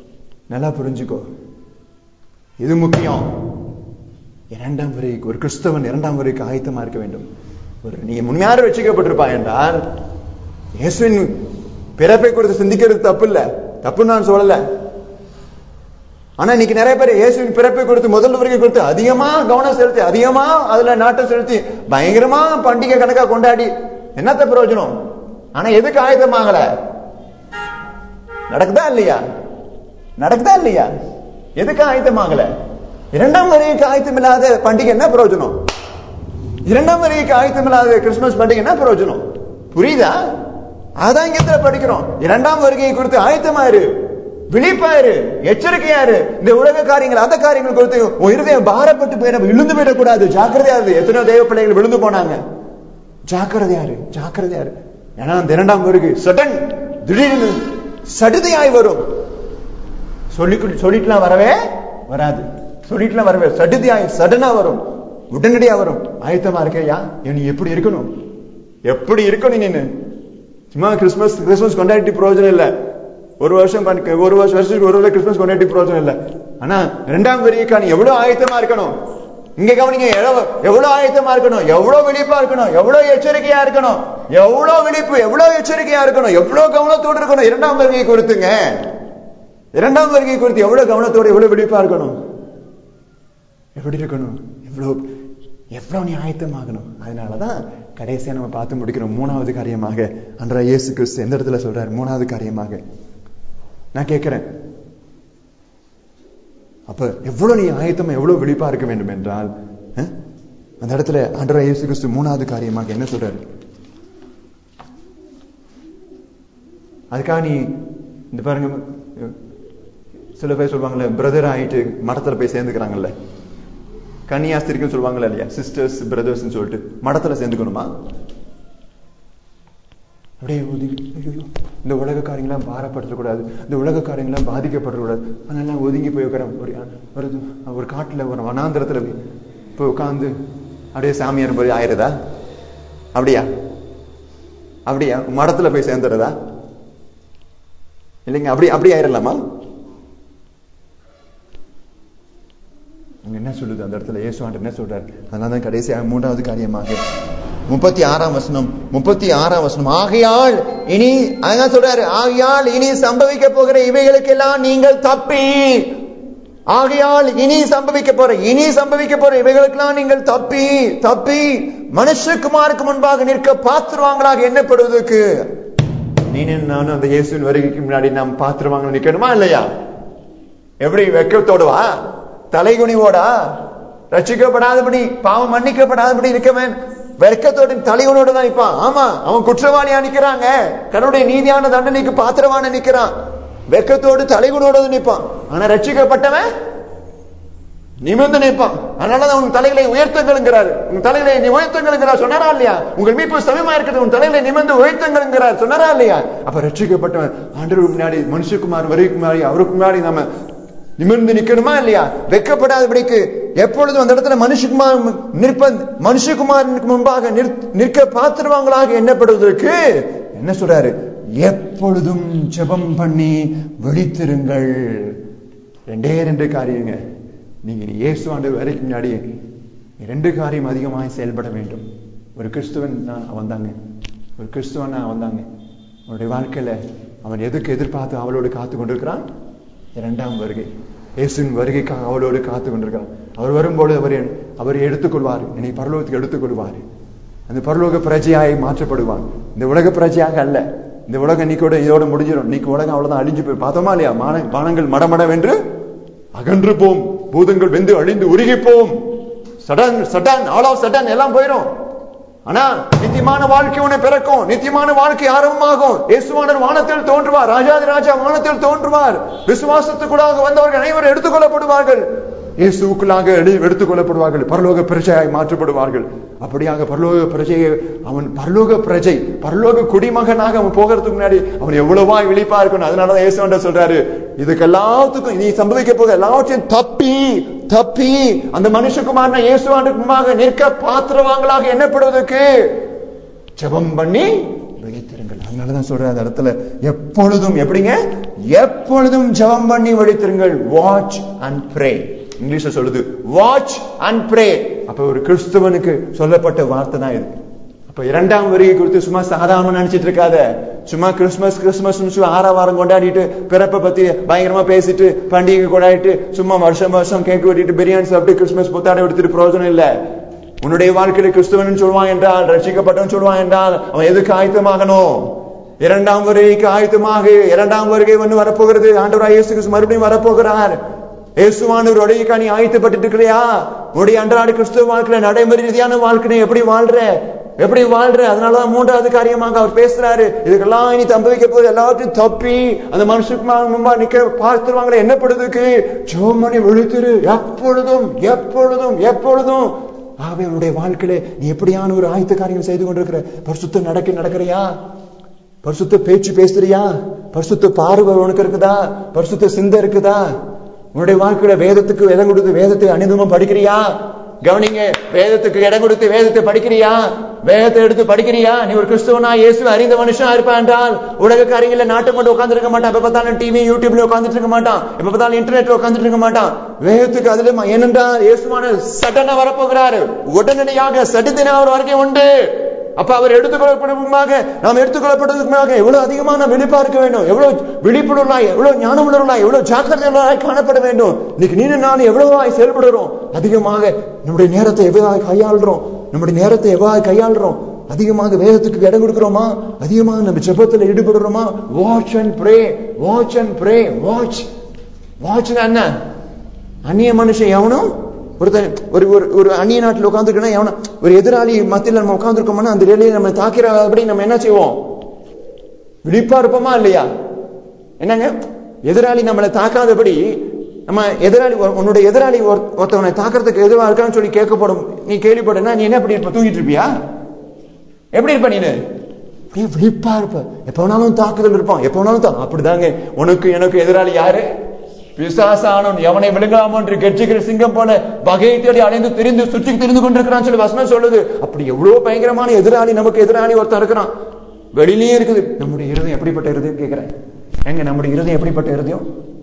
நல்லா புரிஞ்சுக்கோ, இது முக்கியம். இரண்டாம் வருகைக்கு ஒரு கிறிஸ்தவன் இரண்டாம் வருகைக்கு ஆயத்தமா இருக்க வேண்டும். நீ முன்மையாக ரட்சிக்கப்பட்டிருப்பாய் என்றால் இயேசுவின் பிறப்பை குறித்து சிந்திக்கிறது தப்பு இல்ல, தப்புன்னு நான் சொல்லல. ஆனா இன்னைக்கு நிறைய பேர் இயேசுவின் பிறப்பை குறித்து முதல் வருகை குறித்து அதிகமா கவனம் செலுத்தி, அதிகமா அதுல நாட்டம் செலுத்தி பயங்கரமா பண்டிகை கணக்கா கொண்டாடி என்னத்த பிரயோஜனம்? ஆனா எதுக்கு ஆயத்தமாகல? நடக்குதா இல்லையா? நடக்குதா இல்லையா? எதுக்கு ஆயத்தமாகல? இரண்டாம் வருகைக்கு ஆயத்தம் இல்லாத பண்டிகை என்ன பிரயோஜனம்? இரண்டாம் வருகைக்கு ஆயத்தம் இல்லாத கிறிஸ்துமஸ் பண்டிகை என்ன பிரயோஜனம்? புரியுதா? அதான் இங்க படிக்கிறோம். இரண்டாம் வருகையை குறித்து ஆயத்தமாயிரு, விழிப்பாயிரு, எச்சரிக்கையாரு. இந்த உலக காரியங்கள் அந்த காரியங்கள் குறித்து இருதயம் பாரப்பட்டு போய் விழுந்து போயிடக்கூடாது. ஜாக்கிரதையா இரு. எத்தனையோ தெய்வ பிள்ளைகள் விழுந்து போனாங்க. ஜாக்கிரதையாரு, ஜாக்கிரதையாரு. ஏன்னா அந்த இரண்டாம் வருகை சடன் திடீர்னு சடுதியாய் வரும். சொல்லிட்டுலாம் வரவே வராது, சொல்லிட்டுலாம் வரவே சடுதியாய் சடனா வரும், உடனடியா வரும். ஆயத்தமா இருக்கையா? நீ எப்படி இருக்கணும்? எப்படி இருக்கணும்? நீ சும்மா கிறிஸ்துமஸ் கொண்டாடி பிரயோஜனம் இல்ல. ஒரு வருஷத்துக்கு ஒரு கிறிஸ்துமஸ் கொண்டாடி பிரயோஜனம் இல்ல. ஆனா இரண்டாம் வருகைக்கு நீ எவ்வளவு ஆயத்தமா இருக்கணும்? இங்க கவனிங்க, எவ்வளவு ஆயத்தமா இருக்கணும், எவ்வளவு விழிப்பா இருக்கணும், எவ்வளவு எச்சரிக்கையா இருக்கணும், எவ்வளவு விழிப்பு, எவ்வளவு எச்சரிக்கையா இருக்கணும், எவ்வளவு கவனத்தோடு இருக்கணும். இரண்டாம் வருகை குறித்துங்க, இரண்டாம் வருகை குறித்து எவ்வளவு கவனத்தோடு எவ்வளவு விழிப்பா இருக்கணும், எப்படி இருக்கணும், எவ்வளவு நீ ஆயத்தமாகணும். அதனாலதான் கடைசியா நம்ம பார்த்து முடிக்கிறோம். மூணாவது காரியமாக அன்றைய இயேசு கிறிஸ்து எந்த இடத்துல சொல்றாரு? மூணாவது காரியமாக நான் கேட்கிறேன், அப்ப எவ்வளவு நீ ஆயத்தமா எவ்வளவு விழிப்பா இருக்க வேண்டும் என்றால், அந்த இடத்துல ஆண்டவராகிய இயேசு கிறிஸ்து மூணாவது காரியமாக என்ன சொல்றாரு? அதுக்காக நீ இந்த பாருங்க, சில பேர் சொல்லுவாங்கல்ல, பிரதர் ஆயிட்டு மடத்துல போய் சேர்ந்துக்கிறாங்கல்ல, கன்னியாஸ்திரிக்கும் சொல்லுவாங்கல்ல இல்லையா, சிஸ்டர்ஸ் பிரதர்ஸ் சொல்லிட்டு மடத்துல சேர்ந்துக்கணுமா? அப்படியே ஒதுங்கி, இந்த உலக காரியங்களாம் பாரப்படுத்தக்கூடாது, இந்த உலக காரியங்களாம் பாதிக்கப்படக்கூடாது, அதனால ஒதுங்கி போய் உட்கார ஒரு காட்டுல ஒரு வனாந்திரத்துல போய் உட்காந்து அப்படியே சாமியார் போய் ஆயிரதா? அப்படியா? அப்படியா? மடத்துல போய் சேர்ந்துறதா? இல்லைங்க, அப்படி ஆயிரலாமா? என்ன சொல்லுது அந்த இடத்துல இயேசு என்ன சொல்றாரு? அதனாலதான் கடைசியாக மூன்றாவது காரியமாக 36ஆம் வசனம், ஆகையால் இனி அதான் சொல்றாரு, ஆகையால் இனி சம்பவிக்க போகிற இவைகளுக்கெல்லாம் நீங்கள் தப்பி, ஆகையால் இனி சம்பவிக்க போற இவைகளுக்கெல்லாம் நீங்கள் தப்பி மனுஷகுமாருக்கு முன்பாக நிற்க பாத்திரவாங்களாக எண்ணப்படுவதற்கு. நானும் அந்த இயேசுவின் வருகைக்கு முன்னாடி நாம் பாத்திரவாங்க நிக்கணுமா இல்லையா? எப்படி வெட்கத்தோடுவா, தலைகுனிவோடா, ரட்சிக்கப்படாதபடி பாவம் மன்னிக்கப்படாதபடி இருக்கவன் வெட்கத்தோடு தலைவனோட தான் நிற்பான். ஆமா, அவன் குற்றவாளியா நிக்கிறாங்க, கடவுளுடைய நீதியான தண்டனைக்கு பாத்திரமான நிக்கிறான், வெட்கத்தோடு தலைவனோட நிற்பான். ஆனா ரட்சிக்கப்பட்டவன் நிமிர்ந்து நிற்பான். அதனாலதான் உங்க தலைகளை உயர்த்துங்கிறாரு, உங்க தலைகளை நீ உயர்த்துங்கிறார் சொன்னாரா இல்லையா? உங்கள் மீட்பு சமயமா இருக்கிறது, உங்க தலைகளை நிமிர்ந்து உயர்த்துங்கிறார் சொன்னாரா இல்லையா? அப்ப ரட்சிக்கப்பட்டவன் ஆண்டவருக்கு முன்னாடி, மனுஷகுமார் வருகைக்கு முன்னாடி, அவருக்கு முன்னாடி நம்ம நிமிர்ந்து நிக்கணுமா இல்லையா? வெட்கப்படாதபடிக்கு எப்பொழுதும் அந்த இடத்துல மனுஷகுமாருக்கு முன்பாக நிற்க பாத்திரவாங்களாக எண்ணப்படுவதற்கு என்ன சொல்றாரு? எப்பொழுதும் ஜெபம் பண்ணி விழித்திருங்கள். 2 காரியங்க. நீங்க இயேசு ஆண்டவர் வரைக்கும் முன்னாடி 2 காரியம் அதிகமாக செயல்பட வேண்டும். ஒரு கிறிஸ்துவன் வந்தாங்க, ஒரு கிறிஸ்துவன் வந்தாங்க. அவனுடைய வாழ்க்கையில அவன் எதுக்கு எதிர்பார்த்து அவளோடு காத்து கொண்டிருக்கிறான்? இரண்டாம் வருகை, இயேசுவின் வருகைக்காக அவளோடு காத்து கொண்டிருக்கிறான். அவர் வரும்போது அவர் எடுத்துக்கொள்வார், என்னை பரலோகத்துக்கு எடுத்துக்கொள்வார். அந்த பரலோக பிரஜையாய் மாற்றப்படுவான். இந்த உலக பிரஜையாக அல்ல. இந்த உலகம் இன்னைக்கோட இதோட முடிஞ்சிடும். இன்னைக்கு உலகம் அவ்வளவுதான், அழிஞ்சு போய் பார்த்தோமா இல்லையா? வானங்கள் மடமடவென்று அகன்று போம், பூதங்கள் வெந்து அழிந்து உருகி போம், சடன் ஆல் ஆஃப் சடன் எல்லாம் போயிடும். ஆனா நித்தியமான வாழ்க்கை உன்னை பிறக்கும், நித்தியமான வாழ்க்கை ஆரம்பமாகும். இயேசுவானவர் வானத்தில் தோன்றுவார், ராஜாதி ராஜா வானத்தில் தோன்றுவார். விசுவாசத்துக்குள்ளாக வந்தவர்கள் அனைவரும் எடுத்துக்கொள்ளப்படுவார்கள், இயேசுக்குள்ளாக எடுத்துக் கொள்ளப்படுவார்கள், பரலோக பிரஜையாய் மாற்றப்படுவார்கள். அப்படியாக பரலோக பிரஜையை அவன் பரலோக பிரஜை, பரலோக குடிமகனாக அவன் போகிறதுக்கு முன்னாடி அவன் எவ்வளவா விழிப்பா இருக்கணும். அதனாலதான் இயேசு சொல்றாரு, இதுக்கு எல்லாத்துக்கும் நீ சம்பவிக்க போக எல்லாவற்றையும் தப்பி அந்த மனுஷகுமாரனை இயேசுவானுக்கு முன்பாக நிற்க பாத்திரவாங்களாக எண்ணப்படுவதற்கு ஜெபம் பண்ணி விழித்திருங்கள். விழித்திருங்கள். அதனாலதான் சொல்ற அந்த இடத்துல எப்பொழுதும் எப்படிங்க, எப்பொழுதும் ஜெபம் பண்ணி விழித்திருங்கள். Watch and pray. இங்கிலீஷ்ல சொல்லுது வாட்ச் அண்ட் ப்ரே. அப்ப ஒரு கிறிஸ்துவனுக்கு சொல்லப்பட்ட வார்த்தை தான் இது. அப்ப இரண்டாம் வருகை குறித்து சும்மா சாதாரண நினைச்சிட்டு இருக்காத. சும்மா கிறிஸ்துமஸ் ஆறாவாரம் கொண்டாடிட்டு பிறப்பை பத்தி பயங்கரமா பேசிட்டு பண்டிகை கொண்டாடிட்டு சும்மா வருஷம் கேக் வெட்டிட்டு பிரியாணி சாப்பிட்டு கிறிஸ்துமஸ் புத்தாடை எடுத்துட்டு பிரயோஜனம் இல்ல. உன்னுடைய வாழ்க்கையில கிறிஸ்துவன் சொல்லுவான் என்றால், ரட்சிக்கப்பட்டவன் சொல்லுவான் என்றால், அவன் எதுக்கு ஆயத்தமாகணும்? இரண்டாம் வருகைக்கு ஆயத்தமாக. இரண்டாம் வருகை ஒன்று வரப்போகிறது. ஆண்டவராய் இயேசு கிறிஸ்து மறுபடியும் வரப்போகிறார். இயேசுவானவர் வருகைக்கு நீ ஆயத்தப்பட்டு இருக்கிறியா? உன்னுடைய அன்றாட கிறிஸ்துவ வாழ்க்கையில நடைமுறை ரீதியான வாழ்க்கை எப்படி வாழ்ற? அதனாலதான் மூன்றாவது காரியமாக அவர் பேசுறாரு. இதுக்கெல்லாம் இனி தம்பவிக்க போது எல்லாத்தையும் தப்பி அந்த மனுஷனுக்கு முன்பா நிக்க பார்த்துருவாங்களே, என்னப்படுறதுக்கு ஜெபம் பண்ணி விழித்திரு. எப்பொழுதும். ஆகவே உன்னுடைய வாழ்க்கையில நீ எப்படியான ஒரு ஆயத்த காரியம் செய்து கொண்டிருக்கிற? பரிசுத்த நடக்கிறியா? பரிசுத்த பேச்சு பேசுறியா? பரிசுத்த பார்வை உனக்கு இருக்குதா? பரிசுத்த சிந்தை இருக்குதா? உன்னுடைய வாழ்க்கையில வேதத்துக்கு இடம் கொடுத்து வேதத்தை அனுதினமும் படிக்கிறியா? கவனிங்க, வேதத்துக்கு இடம் கொடுத்து வேதத்தை படிக்கிறியா? வேதத்தை எடுத்து படிக்கிறியா? நீ ஒரு கிறிஸ்துவனா இயேசு அறிந்த மனுஷனா இருப்பான் என்றால் உலக காரியங்கள நாட்டம் கொண்டு உட்கார்ந்து இருக்க மாட்டான். எப்ப பார்த்தாலும் டிவி யூடியூப்ல உட்கார்ந்துட்டு இருக்க மாட்டான். எப்ப பார்த்தாலும் இன்டர்நெட்ல உட்கார்ந்துட்டு இருக்க மாட்டான். வேதத்துக்கு அதுல ஏனென்றால் இயேசுவான சடனா வரப்போகிறாரு. உடனடியாக சடுதின அவர் வருகை உண்டு. அப்ப அவர் எடுத்துக்கொள்ளப்படுவதாக நாம் எடுத்துக்கொள்ளப்படுவதற்காக எவ்வளவு அதிகமான விழிப்பா இருக்க வேண்டும், எவ்வளவு விழிப்புணர்வாய், எவ்வளவு ஞானம் உள்ளவர்களாய், எவ்வளவு ஜாக்கிரதையாய் காணப்பட வேண்டும். இன்னைக்கு நீண்ட நாள் எவ்வளவாய் செயல்படுறோம், அதிகமாக நம்முடைய நேரத்தை எவ்வளவு கையாளுறோம், அதிகமாக வேதத்துக்கு இடம் கொடுக்கிறோமா, அதிகமாக நம்ம ஜெபத்துல ஈடுபடுறோமா? Watch and pray. வாட்ச் என்ன? அந்நிய மனுஷன் எவனும் ஒரு அந்நிய நாட்டில் உட்காந்துருக்கா எவனா ஒரு எதிராளி மத்தியில் நம்ம உட்காந்துருக்கோம்னா அந்த வேலையை நம்ம தாக்கிறபடி நம்ம என்ன செய்வோம்? விழிப்பா இருப்போமா இல்லையா? என்னங்க, எதிராளி நம்மளை தாக்காதபடி நம்ம உன்னுடைய எதிராளி ஒருத்தவனை தாக்கிறதுக்கு எதுவா இருக்கான்னு சொல்லி கேட்கப்படும். நீ கேள்விப்பட்டா நீ என்ன எப்படி இருப்ப? தூங்கிட்டு இருப்பியா? எப்படி இருப்ப? நீ விழிப்பா இருப்ப. எப்ப வேணாலும் தாக்குதல் இருப்பான். எப்ப வேணாலும் அப்படிதாங்க. உனக்கு எனக்கு எதிராளி யாரு? பிசாசானவன். எவனை விழுங்கலாமோ என்று கெர்ச்சிக்கிற சிங்கம் போல வகையை தேடி அலைந்து சுற்றி தெரிந்து கொண்டிருக்கிறான் சொல்லி வசனம் சொல்லுது. அப்படி எவ்வளவு பயங்கரமான எதிராளி, நமக்கு எதிராளி ஒருத்தன் இருக்கிறான். வெளியிலேயே இருக்குது. நம்முடைய இருதயம் எப்படிப்பட்ட இருதயம் கேட்கிறேன்? எங்க நம்முடைய இருதயம் எப்படிப்பட்ட இருதயம்?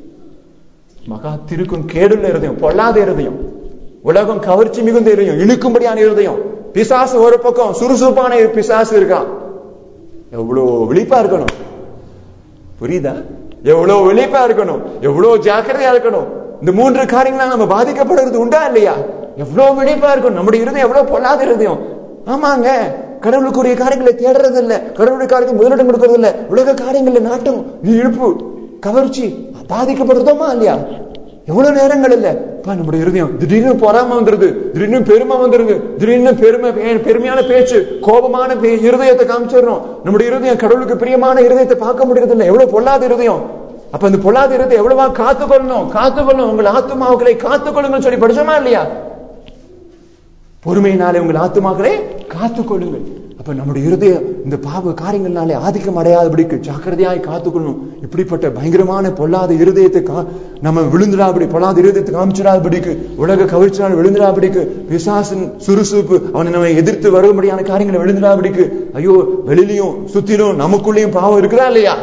மகா திருக்கும் கேடுள்ள இருதயம், பொல்லாத இருதயம், உலகம் கவர்ச்சி மிகுந்த இருதயம், இழுக்கும்படியான இருதயம். பிசாசு ஒரு பக்கம், சுறுசுறுப்பான பிசாசு இருக்கான். எவ்வளவு விழிப்பா இருக்கணும், புரியுதா? எவ்வளவு விழிப்பா இருக்கணும், எவ்வளவு ஜாக்கிரதையா இருக்கணும். இந்த மூன்று காரியங்களா நம்ம பாதிக்கப்படுறது உண்டா இல்லையா? எவ்வளவு விழிப்பா இருக்கணும். நம்முடைய இருதயம் எவ்வளவு பொல்லாத இருதயம். ஆமாங்க, கடவுளுக்குரிய காரியங்களை தேடுறது இல்ல, கடவுளுடைய காரியத்தை முதலிடம் கொடுக்கறது இல்ல, உலக காரியங்கள்ல நாட்டம், இழுப்பு, கவர்ச்சி பாதிக்கப்படுறதோமா இல்லையா? எவ்வளவு நேரங்கள் இல்ல நம்முடைய இருதயம் திடீர்னு பொறாம வந்துருது, திடீர்னு பெருமை வந்துருது, திடீர்னு பெருமையான பேச்சு, கோபமான இருதயத்தை காமிச்சிடறோம். நம்முடைய இருதயம் கடவுளுக்கு பிரியமான இருதயத்தை பார்க்க முடியறது இல்லை. எவ்வளவு பொல்லாத இருதயம். அப்ப அந்த பொல்லாத இருதயத்தை எவ்வளவா காத்துக்கொள்ளணும். உங்கள் ஆத்துமாக்களை காத்துக்கொள்ளுங்கள் சொல்லி படிச்சோமா இல்லையா? பொறுமையினாலே உங்கள் ஆத்துமாக்களை காத்துக்கொள்ளுங்கள். அப்ப நம்முடைய இருதயம் இந்த பாவ காரியங்கள்னாலே ஆதிக்கம் அடையாதபடிக்கு ஜாக்கிரதையாய் காத்துக்கொள்ளணும். இப்படிப்பட்ட பயங்கரமான பொல்லாத இருதயத்தை நம்ம விழுந்துடாபடி, பொல்லாத இருதயத்தை காமிச்சிடாதபடிக்கு, உலக கவர்ச்சியால் விழுந்துடாபடிக்கு, பிசாசின் சுறுசுறுப்பு அவனை நம்ம எதிர்த்து வரும்படியான காரியங்களை விழுந்துடாபடிக்கு. ஐயோ, வெளியிலையும் சுத்திலும் நமக்குள்ளேயும் பாவம் இருக்குதா இல்லையா?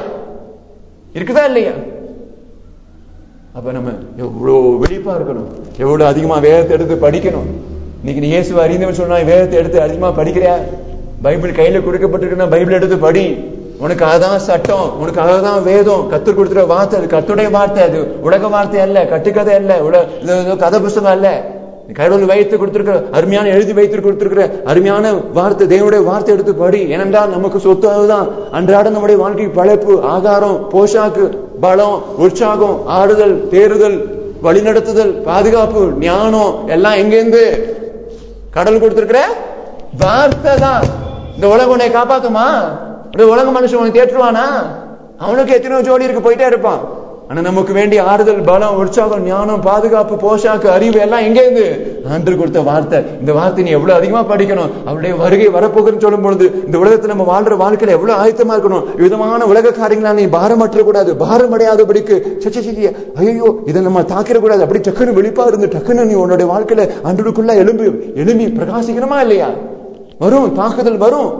அப்ப நம்ம எவ்வளவு விழிப்பா இருக்கணும், எவ்வளவு அதிகமா வேதத்தை எடுத்து படிக்கணும். இன்னைக்கு நீ இயேசுவை அறிந்தவன் சொன்னா வேதத்தை எடுத்து அதிகமா படிக்கிறியா? பைபிள் கையில கொடுக்கப்பட்டிருக்குன்னா பைபிள் எடுத்து படி. உனக்கு அதான் சட்டம், உனக்கு அதான் வேதம், கத்துக் கொடுத்துற வார்த்தை. அது கத்துடைய வார்த்தை, அது உலக வார்த்தை அல்ல, கட்டுக்கதை அல்ல, கதை புஸ்தகம் அல்ல. கடவுள் வைத்து கொடுத்திருக்கிற அருமையான எழுதி வைத்து கொடுத்திருக்கிற அருமையான வார்த்தை, தேவனுடைய வார்த்தை எடுத்து படி. ஏனென்றால் நமக்கு சொத்து அதுதான். அன்றாட நம்முடைய வாழ்க்கை பழைப்பு, ஆகாரம், போஷாக்கு, பலம், உற்சாகம், ஆடுதல், தேறுதல், வழிநடத்துதல், பாதுகாப்பு, ஞானம் எல்லாம் எங்கேருந்து? கடவுள் கொடுத்திருக்கிற வார்த்தை தான். இந்த உலகம் உன்னை காப்பாத்துமா? உலக மனுஷன் உனக்கு தேற்றுவானா? அவனுக்கு எத்தனையோ ஜோடி இருக்கு, போயிட்டே இருப்பான். ஆனா நமக்கு வேண்டிய ஆறுதல், பலம், உற்சாகம், ஞானம், பாதுகாப்பு, போஷாக்கு, அறிவு எல்லாம் எங்க இருந்து? ஆண்டு கொடுத்த வார்த்தை. இந்த வார்த்தை நீ எவ்வளவு அதிகமா படிக்கணும். அவருடைய வருகை வரப்போகுதுன்னு சொல்லும் பொழுது இந்த உலகத்துல நம்ம வாழ்ற வாழ்க்கையில எவ்வளவு ஆயத்தமா இருக்கணும். விதமான உலக காரியங்களா நீ பாரமற்ற கூடாது, பாரம் அடையாதபடிக்கு. ஐயோ, இதை நம்ம தாக்கிட கூடாது. அப்படி டக்குன்னு விழிப்பா இருந்து டக்குன்னு நீ உன்னுடைய வாழ்க்கையில அன்றுக்குள்ள எழும்பி பிரகாசிக்கணுமா இல்லையா? வரும், தாக்குதல் வரும்.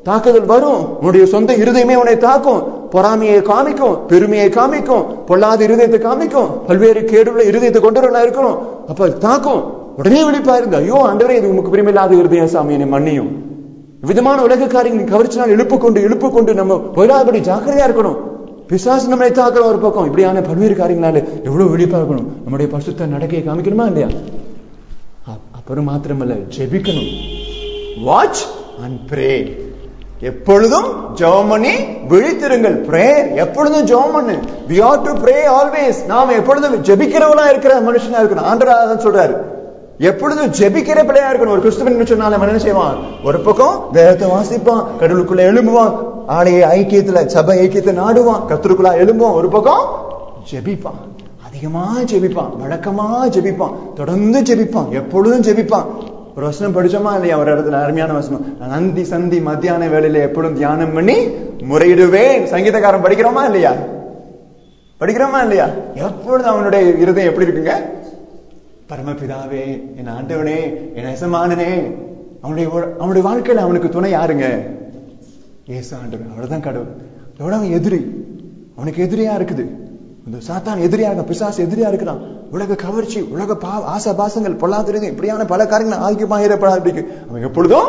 தாக்குதல் வரும். உன்னுடைய சொந்த இருதயமே உன்னை தாக்கும். பொறாமையை காமிக்கும், பெருமையை காமிக்கும், பொல்லாத இருதயத்தை காமிக்கும், பல்வேறு கேடுள்ள இருதயத்தை கொண்டு இருக்கணும். அப்ப தாக்கும். உடனே விழிப்பா இருங்க, ஐயோ ஆண்டவரே இது உமக்கு பிரியமில்லாத இருதயம் சாமி, என்னை மன்னியும். விதமான உலக காரியங்கள் கவர்ச்சினால் இழுப்பு கொண்டு நம்ம போயிடாதபடி ஜாக்கிரதையா இருக்கணும். பிசாசு நம்மளை தாக்குற ஒரு பக்கம், இப்படியான பல்வேறு காரியங்களால எவ்வளவு விழிப்பா இருக்கணும். நம்முடைய பரிசுத்த நடக்கையை காமிக்கணுமா இல்லையா? அப்புறம் மாத்திரமல்ல, ஜெபிக்கணும். Watch and pray. எப்பொழுதும் ஜெபம் பண்ணி விழித்திருங்கள். பிரேயர் எப்பொழுதும் ஜெபம் பண்ணு. we ought to pray always. நாம எப்பொழுதும் ஜெபிக்கிறவனா இருக்கிற மனுஷனா இருக்கணும். ஆண்டவர் அதான் சொல்றாரு, எப்பொழுதும் ஜெபிக்கிற பிள்ளையா இருக்கணும். ஒரு கிறிஸ்துவன் சொன்னால என்ன செய்வான்? ஒரு பக்கம் வேதத்தை வாசிப்பான், கடவுளுக்குள்ள எழும்புவான், ஆலய ஐக்கியத்துல சபை ஐக்கியத்தை நாடுவான், கர்த்தருக்குள்ள எழும்புவான். ஒரு பக்கம் ஜெபிப்பான், அதிகமா ஜெபிப்பான், வழக்கமா ஜெபிப்பான், தொடர்ந்து ஜெபிப்பான், எப்பொழுதும் ஜெபிப்பான். ஒரு வசனம் படிச்சோமா இல்லையா? ஒரு இடத்துல அருமையான வசனம், நந்தி சந்தி மத்தியான வேளையில எப்பொழுதும் தியானம் பண்ணி முறையிடுவேன். சங்கீதக்காரன் படிக்கிறோமா இல்லையா? படிக்கிறோமா இல்லையா? எப்பொழுதும் அவனுடைய இருதயம் எப்படி இருக்குங்க? பரமபிதாவே, என் ஆண்டவனே, என் எசமானனே. அவனுடைய வாழ்க்கையில அவனுக்கு துணை யாருங்க? ஏசு ஆண்டவன். அவ்வளவுதான் கடவுள். எவ்வளவு எதிரி, அவனுக்கு எதிரியா இருக்குது. இந்த சாத்தான் எதிரியா இருக்கான், பிசாசு எதிரியா இருக்கிறான். உலக கவர்ச்சி, உலக ஆசை பாசங்கள், பொல்லாதது, இப்படியான பல காரியங்கள் ஆகியமாயிரப்படாது. அவன் எப்பொழுதும்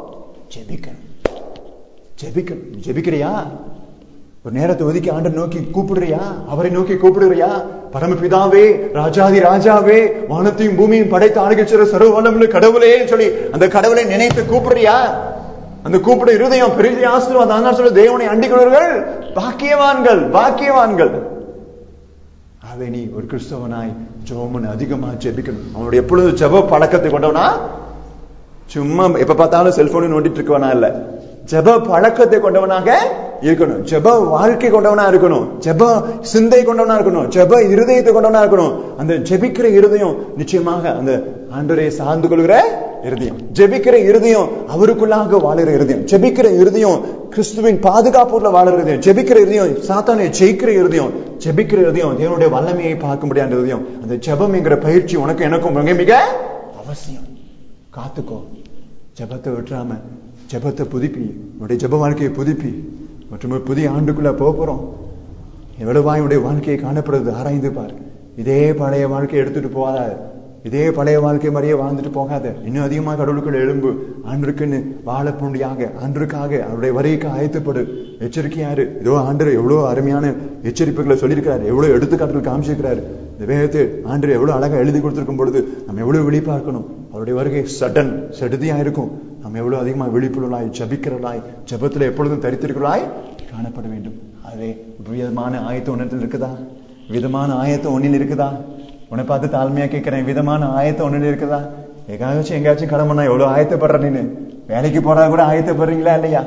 ஜெபிக்கணும். ஜெபிக்கிறியா? ஒரு நேரத்தை ஒதுக்கி ஆண்டவர் நோக்கி கூப்பிடுறியா? அவரை நோக்கி கூப்பிடுறியா? பரமபிதாவே, ராஜாதி ராஜாவே, வானத்தையும் பூமியும் படைத்த ஆளுகிற சர்வ வல்லமையுள்ள கடவுளே சொல்லி அந்த கடவுளை நினைத்து கூப்பிடுறியா? அந்த கூப்பிட இருதயம் பெரிய ஆசீர்வாதம். அதனால சொல்ல, தேவனை அண்டிக்கிறவர்கள் பாக்கியவான்கள், பாக்கியவான்கள். ஆகவே நீ ஒரு கிறிஸ்தவனாய் ஜெபம் அதிகமா ஜெபிக்கணும். அவனுடைய எப்பொழுது ஜெப பழக்கத்தை கொண்டவனா, சும்மா எப்ப பார்த்தாலும் செல்போனை நோண்டிட்டு இருக்கவனா இல்ல, ஜெப பழக்கத்தை கொண்டவனாக இருக்கணும். ஜெப வாழ்க்கை கொண்டவனா இருக்கணும். ஜெப சிந்தை கொண்டவனா இருக்கணும். ஜெப இருதயத்தை கொண்டவனா இருக்கணும். அந்த ஜெபிக்கிற இருதயம் நிச்சயமாக அந்த ஆண்டவரை சார்ந்து கொள்கிற இருதயம், ஜெபிக்கிற இருதயம் அவருக்குள்ளாக வாழுகிற இருதயம், ஜெபிக்கிற இருதயம் கிறிஸ்துவின் பாதுகாப்புல வாழுகிற இருதயம், ஜெபிக்கிற இருதயம் சாத்தானை ஜெயிக்கிற இருதயம், ஜெபிக்கிற இருதயம் தேவனுடைய வல்லமையை பார்க்க முடியாத இருதயம். அந்த ஜெபம் என்கிற பயிற்சி உனக்கு எனக்கும் மிக மிக அவசியம். காத்துக்கோ, ஜெபத்தை விட்டுறாம ஜெபத்தை புதுப்பி, உன்னுடைய ஜெப வாழ்க்கையை புதுப்பி. மற்றும் ஒரு புதிய ஆண்டுக்குள்ள போறோம். எவ்வளவாய் உடைய வாழ்க்கையை காணப்படுறது ஆராய்ந்து பாரு. இதே பழைய வாழ்க்கையை எடுத்துட்டு போகாத, இதே பழைய வாழ்க்கை மாதிரியே வாழ்ந்துட்டு போகாத. இன்னும் அதிகமாக கடவுளுக்குள்ள எழும்பு. ஆண்டருக்குன்னு வாழப்பொண்டியாக, ஆண்டருக்காக அவருடைய வரைக்கு ஆயத்தப்படு. எச்சரிக்கையாரு. இதோ ஆண்டர் எவ்வளவு அருமையான எச்சரிப்புகளை சொல்லியிருக்கிறாரு, எவ்வளவு எடுத்துக்காட்டுகள் காமிச்சிருக்கிறாரு. இந்த வேகத்தை ஆண்டர் எவ்வளவு அழகா எழுதி கொடுத்திருக்கும் பொழுது நம்ம எவ்வளவு விழிப்பா இருக்கணும். அவருடைய வருகை சடுதியா இருக்கும். நம்ம எவ்வளவு அதிகமா விழிப்புள்ளாய், ஜபிக்கிறவளாய், ஜபத்துல எப்பொழுதும் தரித்திருக்கிறாய் காணப்பட வேண்டும். அதே விதமான ஆயத்தம் ஒன்றில் இருக்குதா? விதமான ஆயத்தம் ஒன்னில் இருக்குதா? உன்னை பார்த்து தாழ்மையா கேட்கிறேன், விதமான ஆயத்தம் ஒன்னில் இருக்குதா? எங்காச்சும் கடமைனா எவ்வளவு ஆயத்தப்படுற? நீனு வேலைக்கு போறா கூட ஆயத்தப்படுறீங்களா இல்லையா?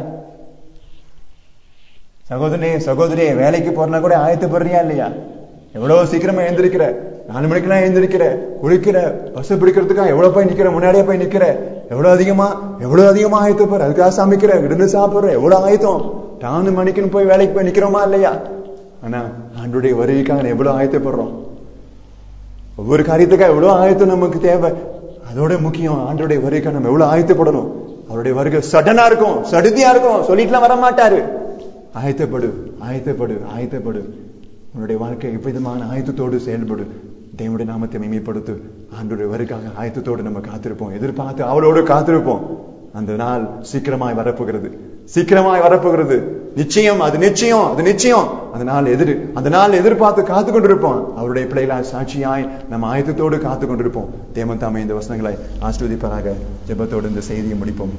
சகோதரியே வேலைக்கு போறனா கூட ஆயத்தப்படுறியா இல்லையா? எவ்வளவு சீக்கிரமா எழுந்திருக்கிற, 4 மணிக்கெல்லாம் எழுந்திருக்கிற, குளிக்கிற, பஸ் பிடிக்கிறதுக்கா எவ்வளவு போய் நிக்கிற, முன்னாடியே போய் நிக்கிற, எவ்வளவு அதிகமா ஆயத்தப்படுற, அதுக்காக சமைக்கிற, விருந்து சாப்பிடுற, எவ்வளவு ஆயத்தம். 4 மணிக்குன்னு போய் வேலைக்கு போய் நிக்கிறோமா இல்லையா? ஆனா ஆண்டவருடைய வருகைக்காக எவ்வளவு ஆயத்தப்படுறோம். ஒவ்வொரு காரியத்துக்காக எவ்வளவு ஆயத்தம் நமக்கு தேவை. அதோட முக்கியம் ஆண்டவருடைய வருகைக்காக நம்ம எவ்வளவு ஆயத்தப்படணும். அவருடைய வருகை சடனா இருக்கும், சடுதியா இருக்கும், சொல்லிட்டுலாம் வர மாட்டாரு. ஆயத்தப்படு. உன்னுடைய வாழ்க்கை எவ்விதமான ஆயத்தத்தோடு செயல்படு. தேவனுடைய நாமத்தை மேம்படுத்து. ஆண்டவருடைய வருகைக்காக ஆயத்தத்தோடு நம்ம காத்திருப்போம், எதிர்பார்த்து அவளோடு காத்திருப்போம். அந்த நாள் சீக்கிரமாய் வரப்போகிறது. நிச்சயம். அந்த நாள் எதிர்பார்த்து காத்து கொண்டிருப்போம். அவருடைய பிள்ளைகளாய் சாட்சியாய் நம்ம ஆயத்தத்தோடு காத்து கொண்டிருப்போம். தேவன் தாமே இந்த வசனங்களை ஆசீர்வதிப்பாராக. ஜெபத்தோடு இந்த செய்தியை முடிப்போம்.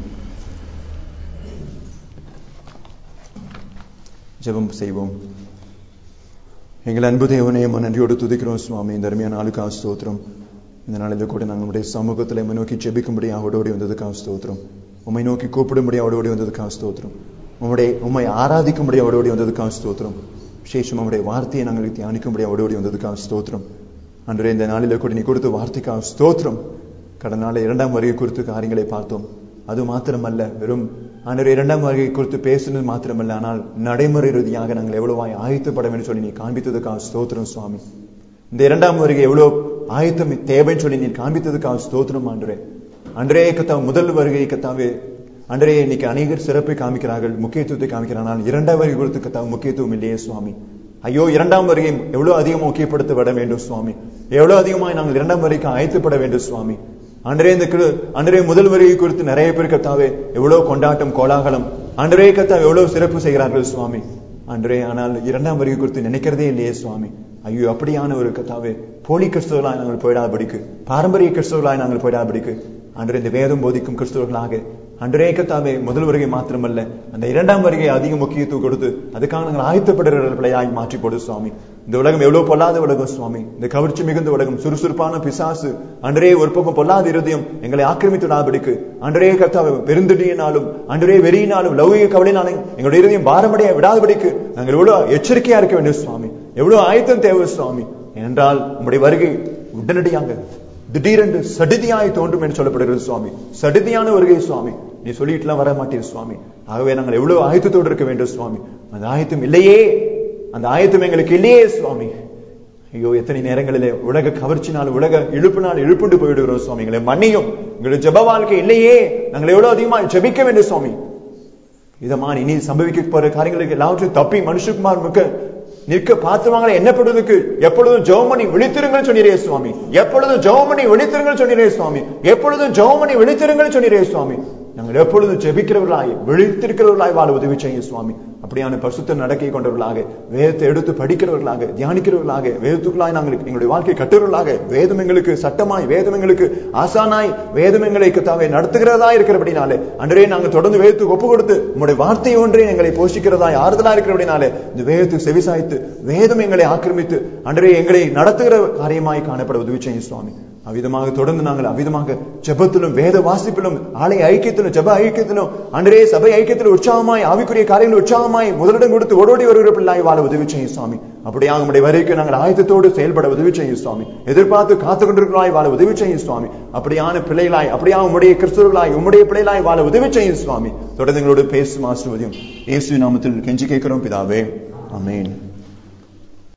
ஜெபம் செய்வோம். எங்கள் அன்பு தேவனே, நன்றியோடு துதிக்கிறோம் சுவாமி. இந்த அருமையான நாளுக்காக ஸ்தோத்திரம். இந்த நாளில் கூட நாங்கள் உடைய சமூகத்தில் உம்மை நோக்கி ஜெபிக்கும்படி அவடோடி வந்ததுக்காக ஸ்தோத்திரம். உம்மை நோக்கி கூப்பிடும்படி அவடோடி வந்ததுக்காக ஸ்தோத்திரம். உம்மை ஆராதிக்கும்படி அவடோடி வந்ததுக்காக ஸ்தோத்திரம். விசேஷம் உடைய வார்த்தையை நாங்கள் தியானிக்கும்படி அவடோடி வந்ததுக்காக ஸ்தோத்திரம். அன்றே இந்த நாளில் கூட நீ கொடுத்த வார்த்தைக்காக ஸ்தோத்திரம். கடந்த நாள் 2ஆம் வருகை குறித்து காரியங்களை பார்த்தோம். அது மாத்திரமல்ல, வெறும் அன்றே 2ஆம் வருகை குறித்து பேசுனது மாத்திரமல்ல, ஆனால் நடைமுறை ரீதியாக நாங்கள் எவ்வளவாய் ஆயத்தப்பட வேண்டும் சொல்லி நீ காண்பித்ததுக்காக ஸ்தோத்திரம் சுவாமி. இந்த 2ஆம் வருகை எவ்வளவு ஆயத்தம் தேவைன்னு சொல்லி நீ காண்பித்ததுக்காக ஸ்தோத்திரம். அன்றே கத்தாவே முதல் வருகை கத்தாவே ஆண்டவரே, இன்னைக்கு அநேகர் சிறப்பை காமிக்கிறார்கள், முக்கியத்துவத்தை காமிக்கிறார்கள். இரண்டாம் வருகை குறித்து முக்கியத்துவம் இல்லையே சுவாமி. ஐயோ, இரண்டாம் வருகை எவ்வளவு அதிகம் முக்கியப்படுத்தப்பட வேண்டும் சுவாமி. எவ்வளவு அதிகமாய் நாங்கள் இரண்டாம் வருகைக்கு ஆயத்தப்பட வேண்டும் சுவாமி. ஆண்டவரே, முதல் வருகை குறித்து நிறைய பேர் கர்த்தாவே எவ்வளவு கொண்டாட்டம், கோலாகலம், ஆண்டவரே கர்த்தாவே எவ்வளவு சிறப்பு செய்கிறார்கள் சுவாமி. ஆண்டவரே, ஆனால் இரண்டாம் வருகை குறித்து நினைக்கிறதே இல்லையே சுவாமி. ஐயோ, அப்படியான ஒரு கர்த்தாவே போலி கிறிஸ்தவர்களாய் நாங்கள் போயிடாதபடிக்கு, பாரம்பரிய கிறிஸ்தவர்களாய் நாங்கள் போயிடாதபடிக்கு ஆண்டவரே, இந்த வேதம் போதிக்கும் கிறிஸ்தவர்களாக ஆண்டவரே கர்த்தாவே முதல் வருகை மாத்திரமல்ல, அந்த இரண்டாம் வருகை அதிக முக்கியத்துவம் கொடுத்து அதுக்காக நாங்கள் ஆயத்தப்படுகிற பிள்ளையாய் மாற்றி போடு சுவாமி. இந்த உலகம் எவ்வளவு பொல்லாத உலகம் சுவாமி. இந்த கவர்ச்சி மிகுந்த உலகம், சுறுசுறுப்பான பிசாசு ஆண்டவரே, ஒரு பக்கம் பொல்லாத இருதயம் எங்களை ஆக்கிரமித்துடாதபடிக்கு ஆண்டவரே கர்த்தாவே பெருந்தடியினாலும் ஆண்டவரே வெறியினாலும் லௌகிக கவலையினாலும் எங்களுடைய இருதயம் பாரமடைய விடாதபடிக்கு நாங்கள் எவ்வளவு எச்சரிக்கையா இருக்க வேண்டும் சுவாமி. எவ்வளவு ஆயத்தம் தேவை சுவாமி. ஏனென்றால் உங்களுடைய வருகை உடனடியாக திடீரென்று சடிதியாய் தோன்றும் என்று சொல்லப்படுகிறது சுவாமி. சடிதியான வருகை சுவாமி. நீ சொல்லிட்டுலாம் வர மாட்டீர் சுவாமி. ஆகவே நாங்கள் எவ்வளவு ஆயத்தத்தோடு இருக்க வேண்டும் சுவாமி. அந்த ஆயத்தம் இல்லையே, அந்த ஆயத்தம் எங்களுக்கு இல்லையே சுவாமி. ஐயோ, எத்தனை நேரங்களிலே உலக கவர்ச்சினால், உலக இழுப்பினால் இழுப்புண்டு போயிடுகிறோம் சுவாமி. எங்களை மன்னியும். எங்களுடைய ஜெப வாழ்க்கை இல்லையே, நாங்கள் எவ்வளவு அதிகமா ஜெபிக்க வேண்டும் சுவாமி. இதமான இனி சம்பவிக்க போற காரியங்களுக்கு எல்லாவற்றையும் தப்பி மனுஷகுமார் மிக்க நிற்க பாத்துவாங்களே என்னப்படுவதற்கு எப்பொழுதும் ஜெபமணி விழித்திருங்கள் சொன்னீரே சுவாமி. எப்பொழுதும் ஜெபமணி விழித்திருங்கள் சொன்னீரே சுவாமி. எப்பொழுதும் ஜெபமணி விழித்திருங்கள் சொன்னீரே சுவாமி. நாங்கள் எப்பொழுதும் ஜெபிக்கிறவர்களாய் விழித்திருக்கிறவர்களாய் வாழ உதவி செய்யும் சுவாமி. அப்படியான பரிசுத்த நடக்கை கொண்டவர்களாக, வேதத்தை எடுத்து படிக்கிறவர்களாக, தியானிக்கிறவர்களாக, வேதத்துக்குள்ளாய் நாங்கள் எங்களுடைய வாழ்க்கை கட்டுறவர்களாக, வேதம் எங்களுக்கு சட்டமாய், வேதம் எங்களுக்கு ஆசானாய், வேதம் எங்களை கர்த்தாவே நடத்துகிறதா இருக்கிறபடினாலே ஆண்டவரே, நாங்கள் தொடர்ந்து வேதத்துக்கு ஒப்பு கொடுத்து உங்களுடைய வார்த்தை ஒன்றே எங்களை போஷிக்கிறதாய் ஆறுதலா இருக்கிறபடினாலே இந்த வேதத்துக்கு செவிசாய்த்து வேதம் எங்களை ஆக்கிரமித்து ஆண்டவரே எங்களை நடத்துகிற காரியமாய் காணப்பட உதவி செய்யும் சுவாமி. அவ்விதமாக தொடர்ந்து நாங்கள் அவ்விதமாக ஜெபத்திலும் வேத வாசிப்பிலும் ஆலய ஐக்கியத்திலும் ஜெப ஐக்கியத்திலும் ஆண்டவரே சபை ஐக்கியத்திலும் உற்சாகமாய், ஆவிக்குரிய காரியங்கள் உற்சாகமாய் முதலிடம் கொடுத்து ஓடோடி வருகிற பிள்ளாய் வாழ உதவி செய்யும் சுவாமி. அப்படியாக உங்களுடைய வரைக்கு நாங்கள் ஆயத்தத்தோடு செயல்பட உதவி செய்யும் சுவாமி. எதிர்பார்த்து காத்து கொண்டிருக்கிறாய் வாழ உதவி செய்யும் சுவாமி. அப்படியான பிள்ளைகளாய், அப்படியாக உம்முடைய கிறிஸ்தவர்களாய், உம்முடைய பிள்ளைகளாய் வாழ உதவி செய்யும் சுவாமி. தொடர்ந்து எங்களோடு பேசும் ஆசீர்வதியும். இயேசு நாமத்தில் கெஞ்சி கேட்கிறோம் பிதாவே, ஆமென்.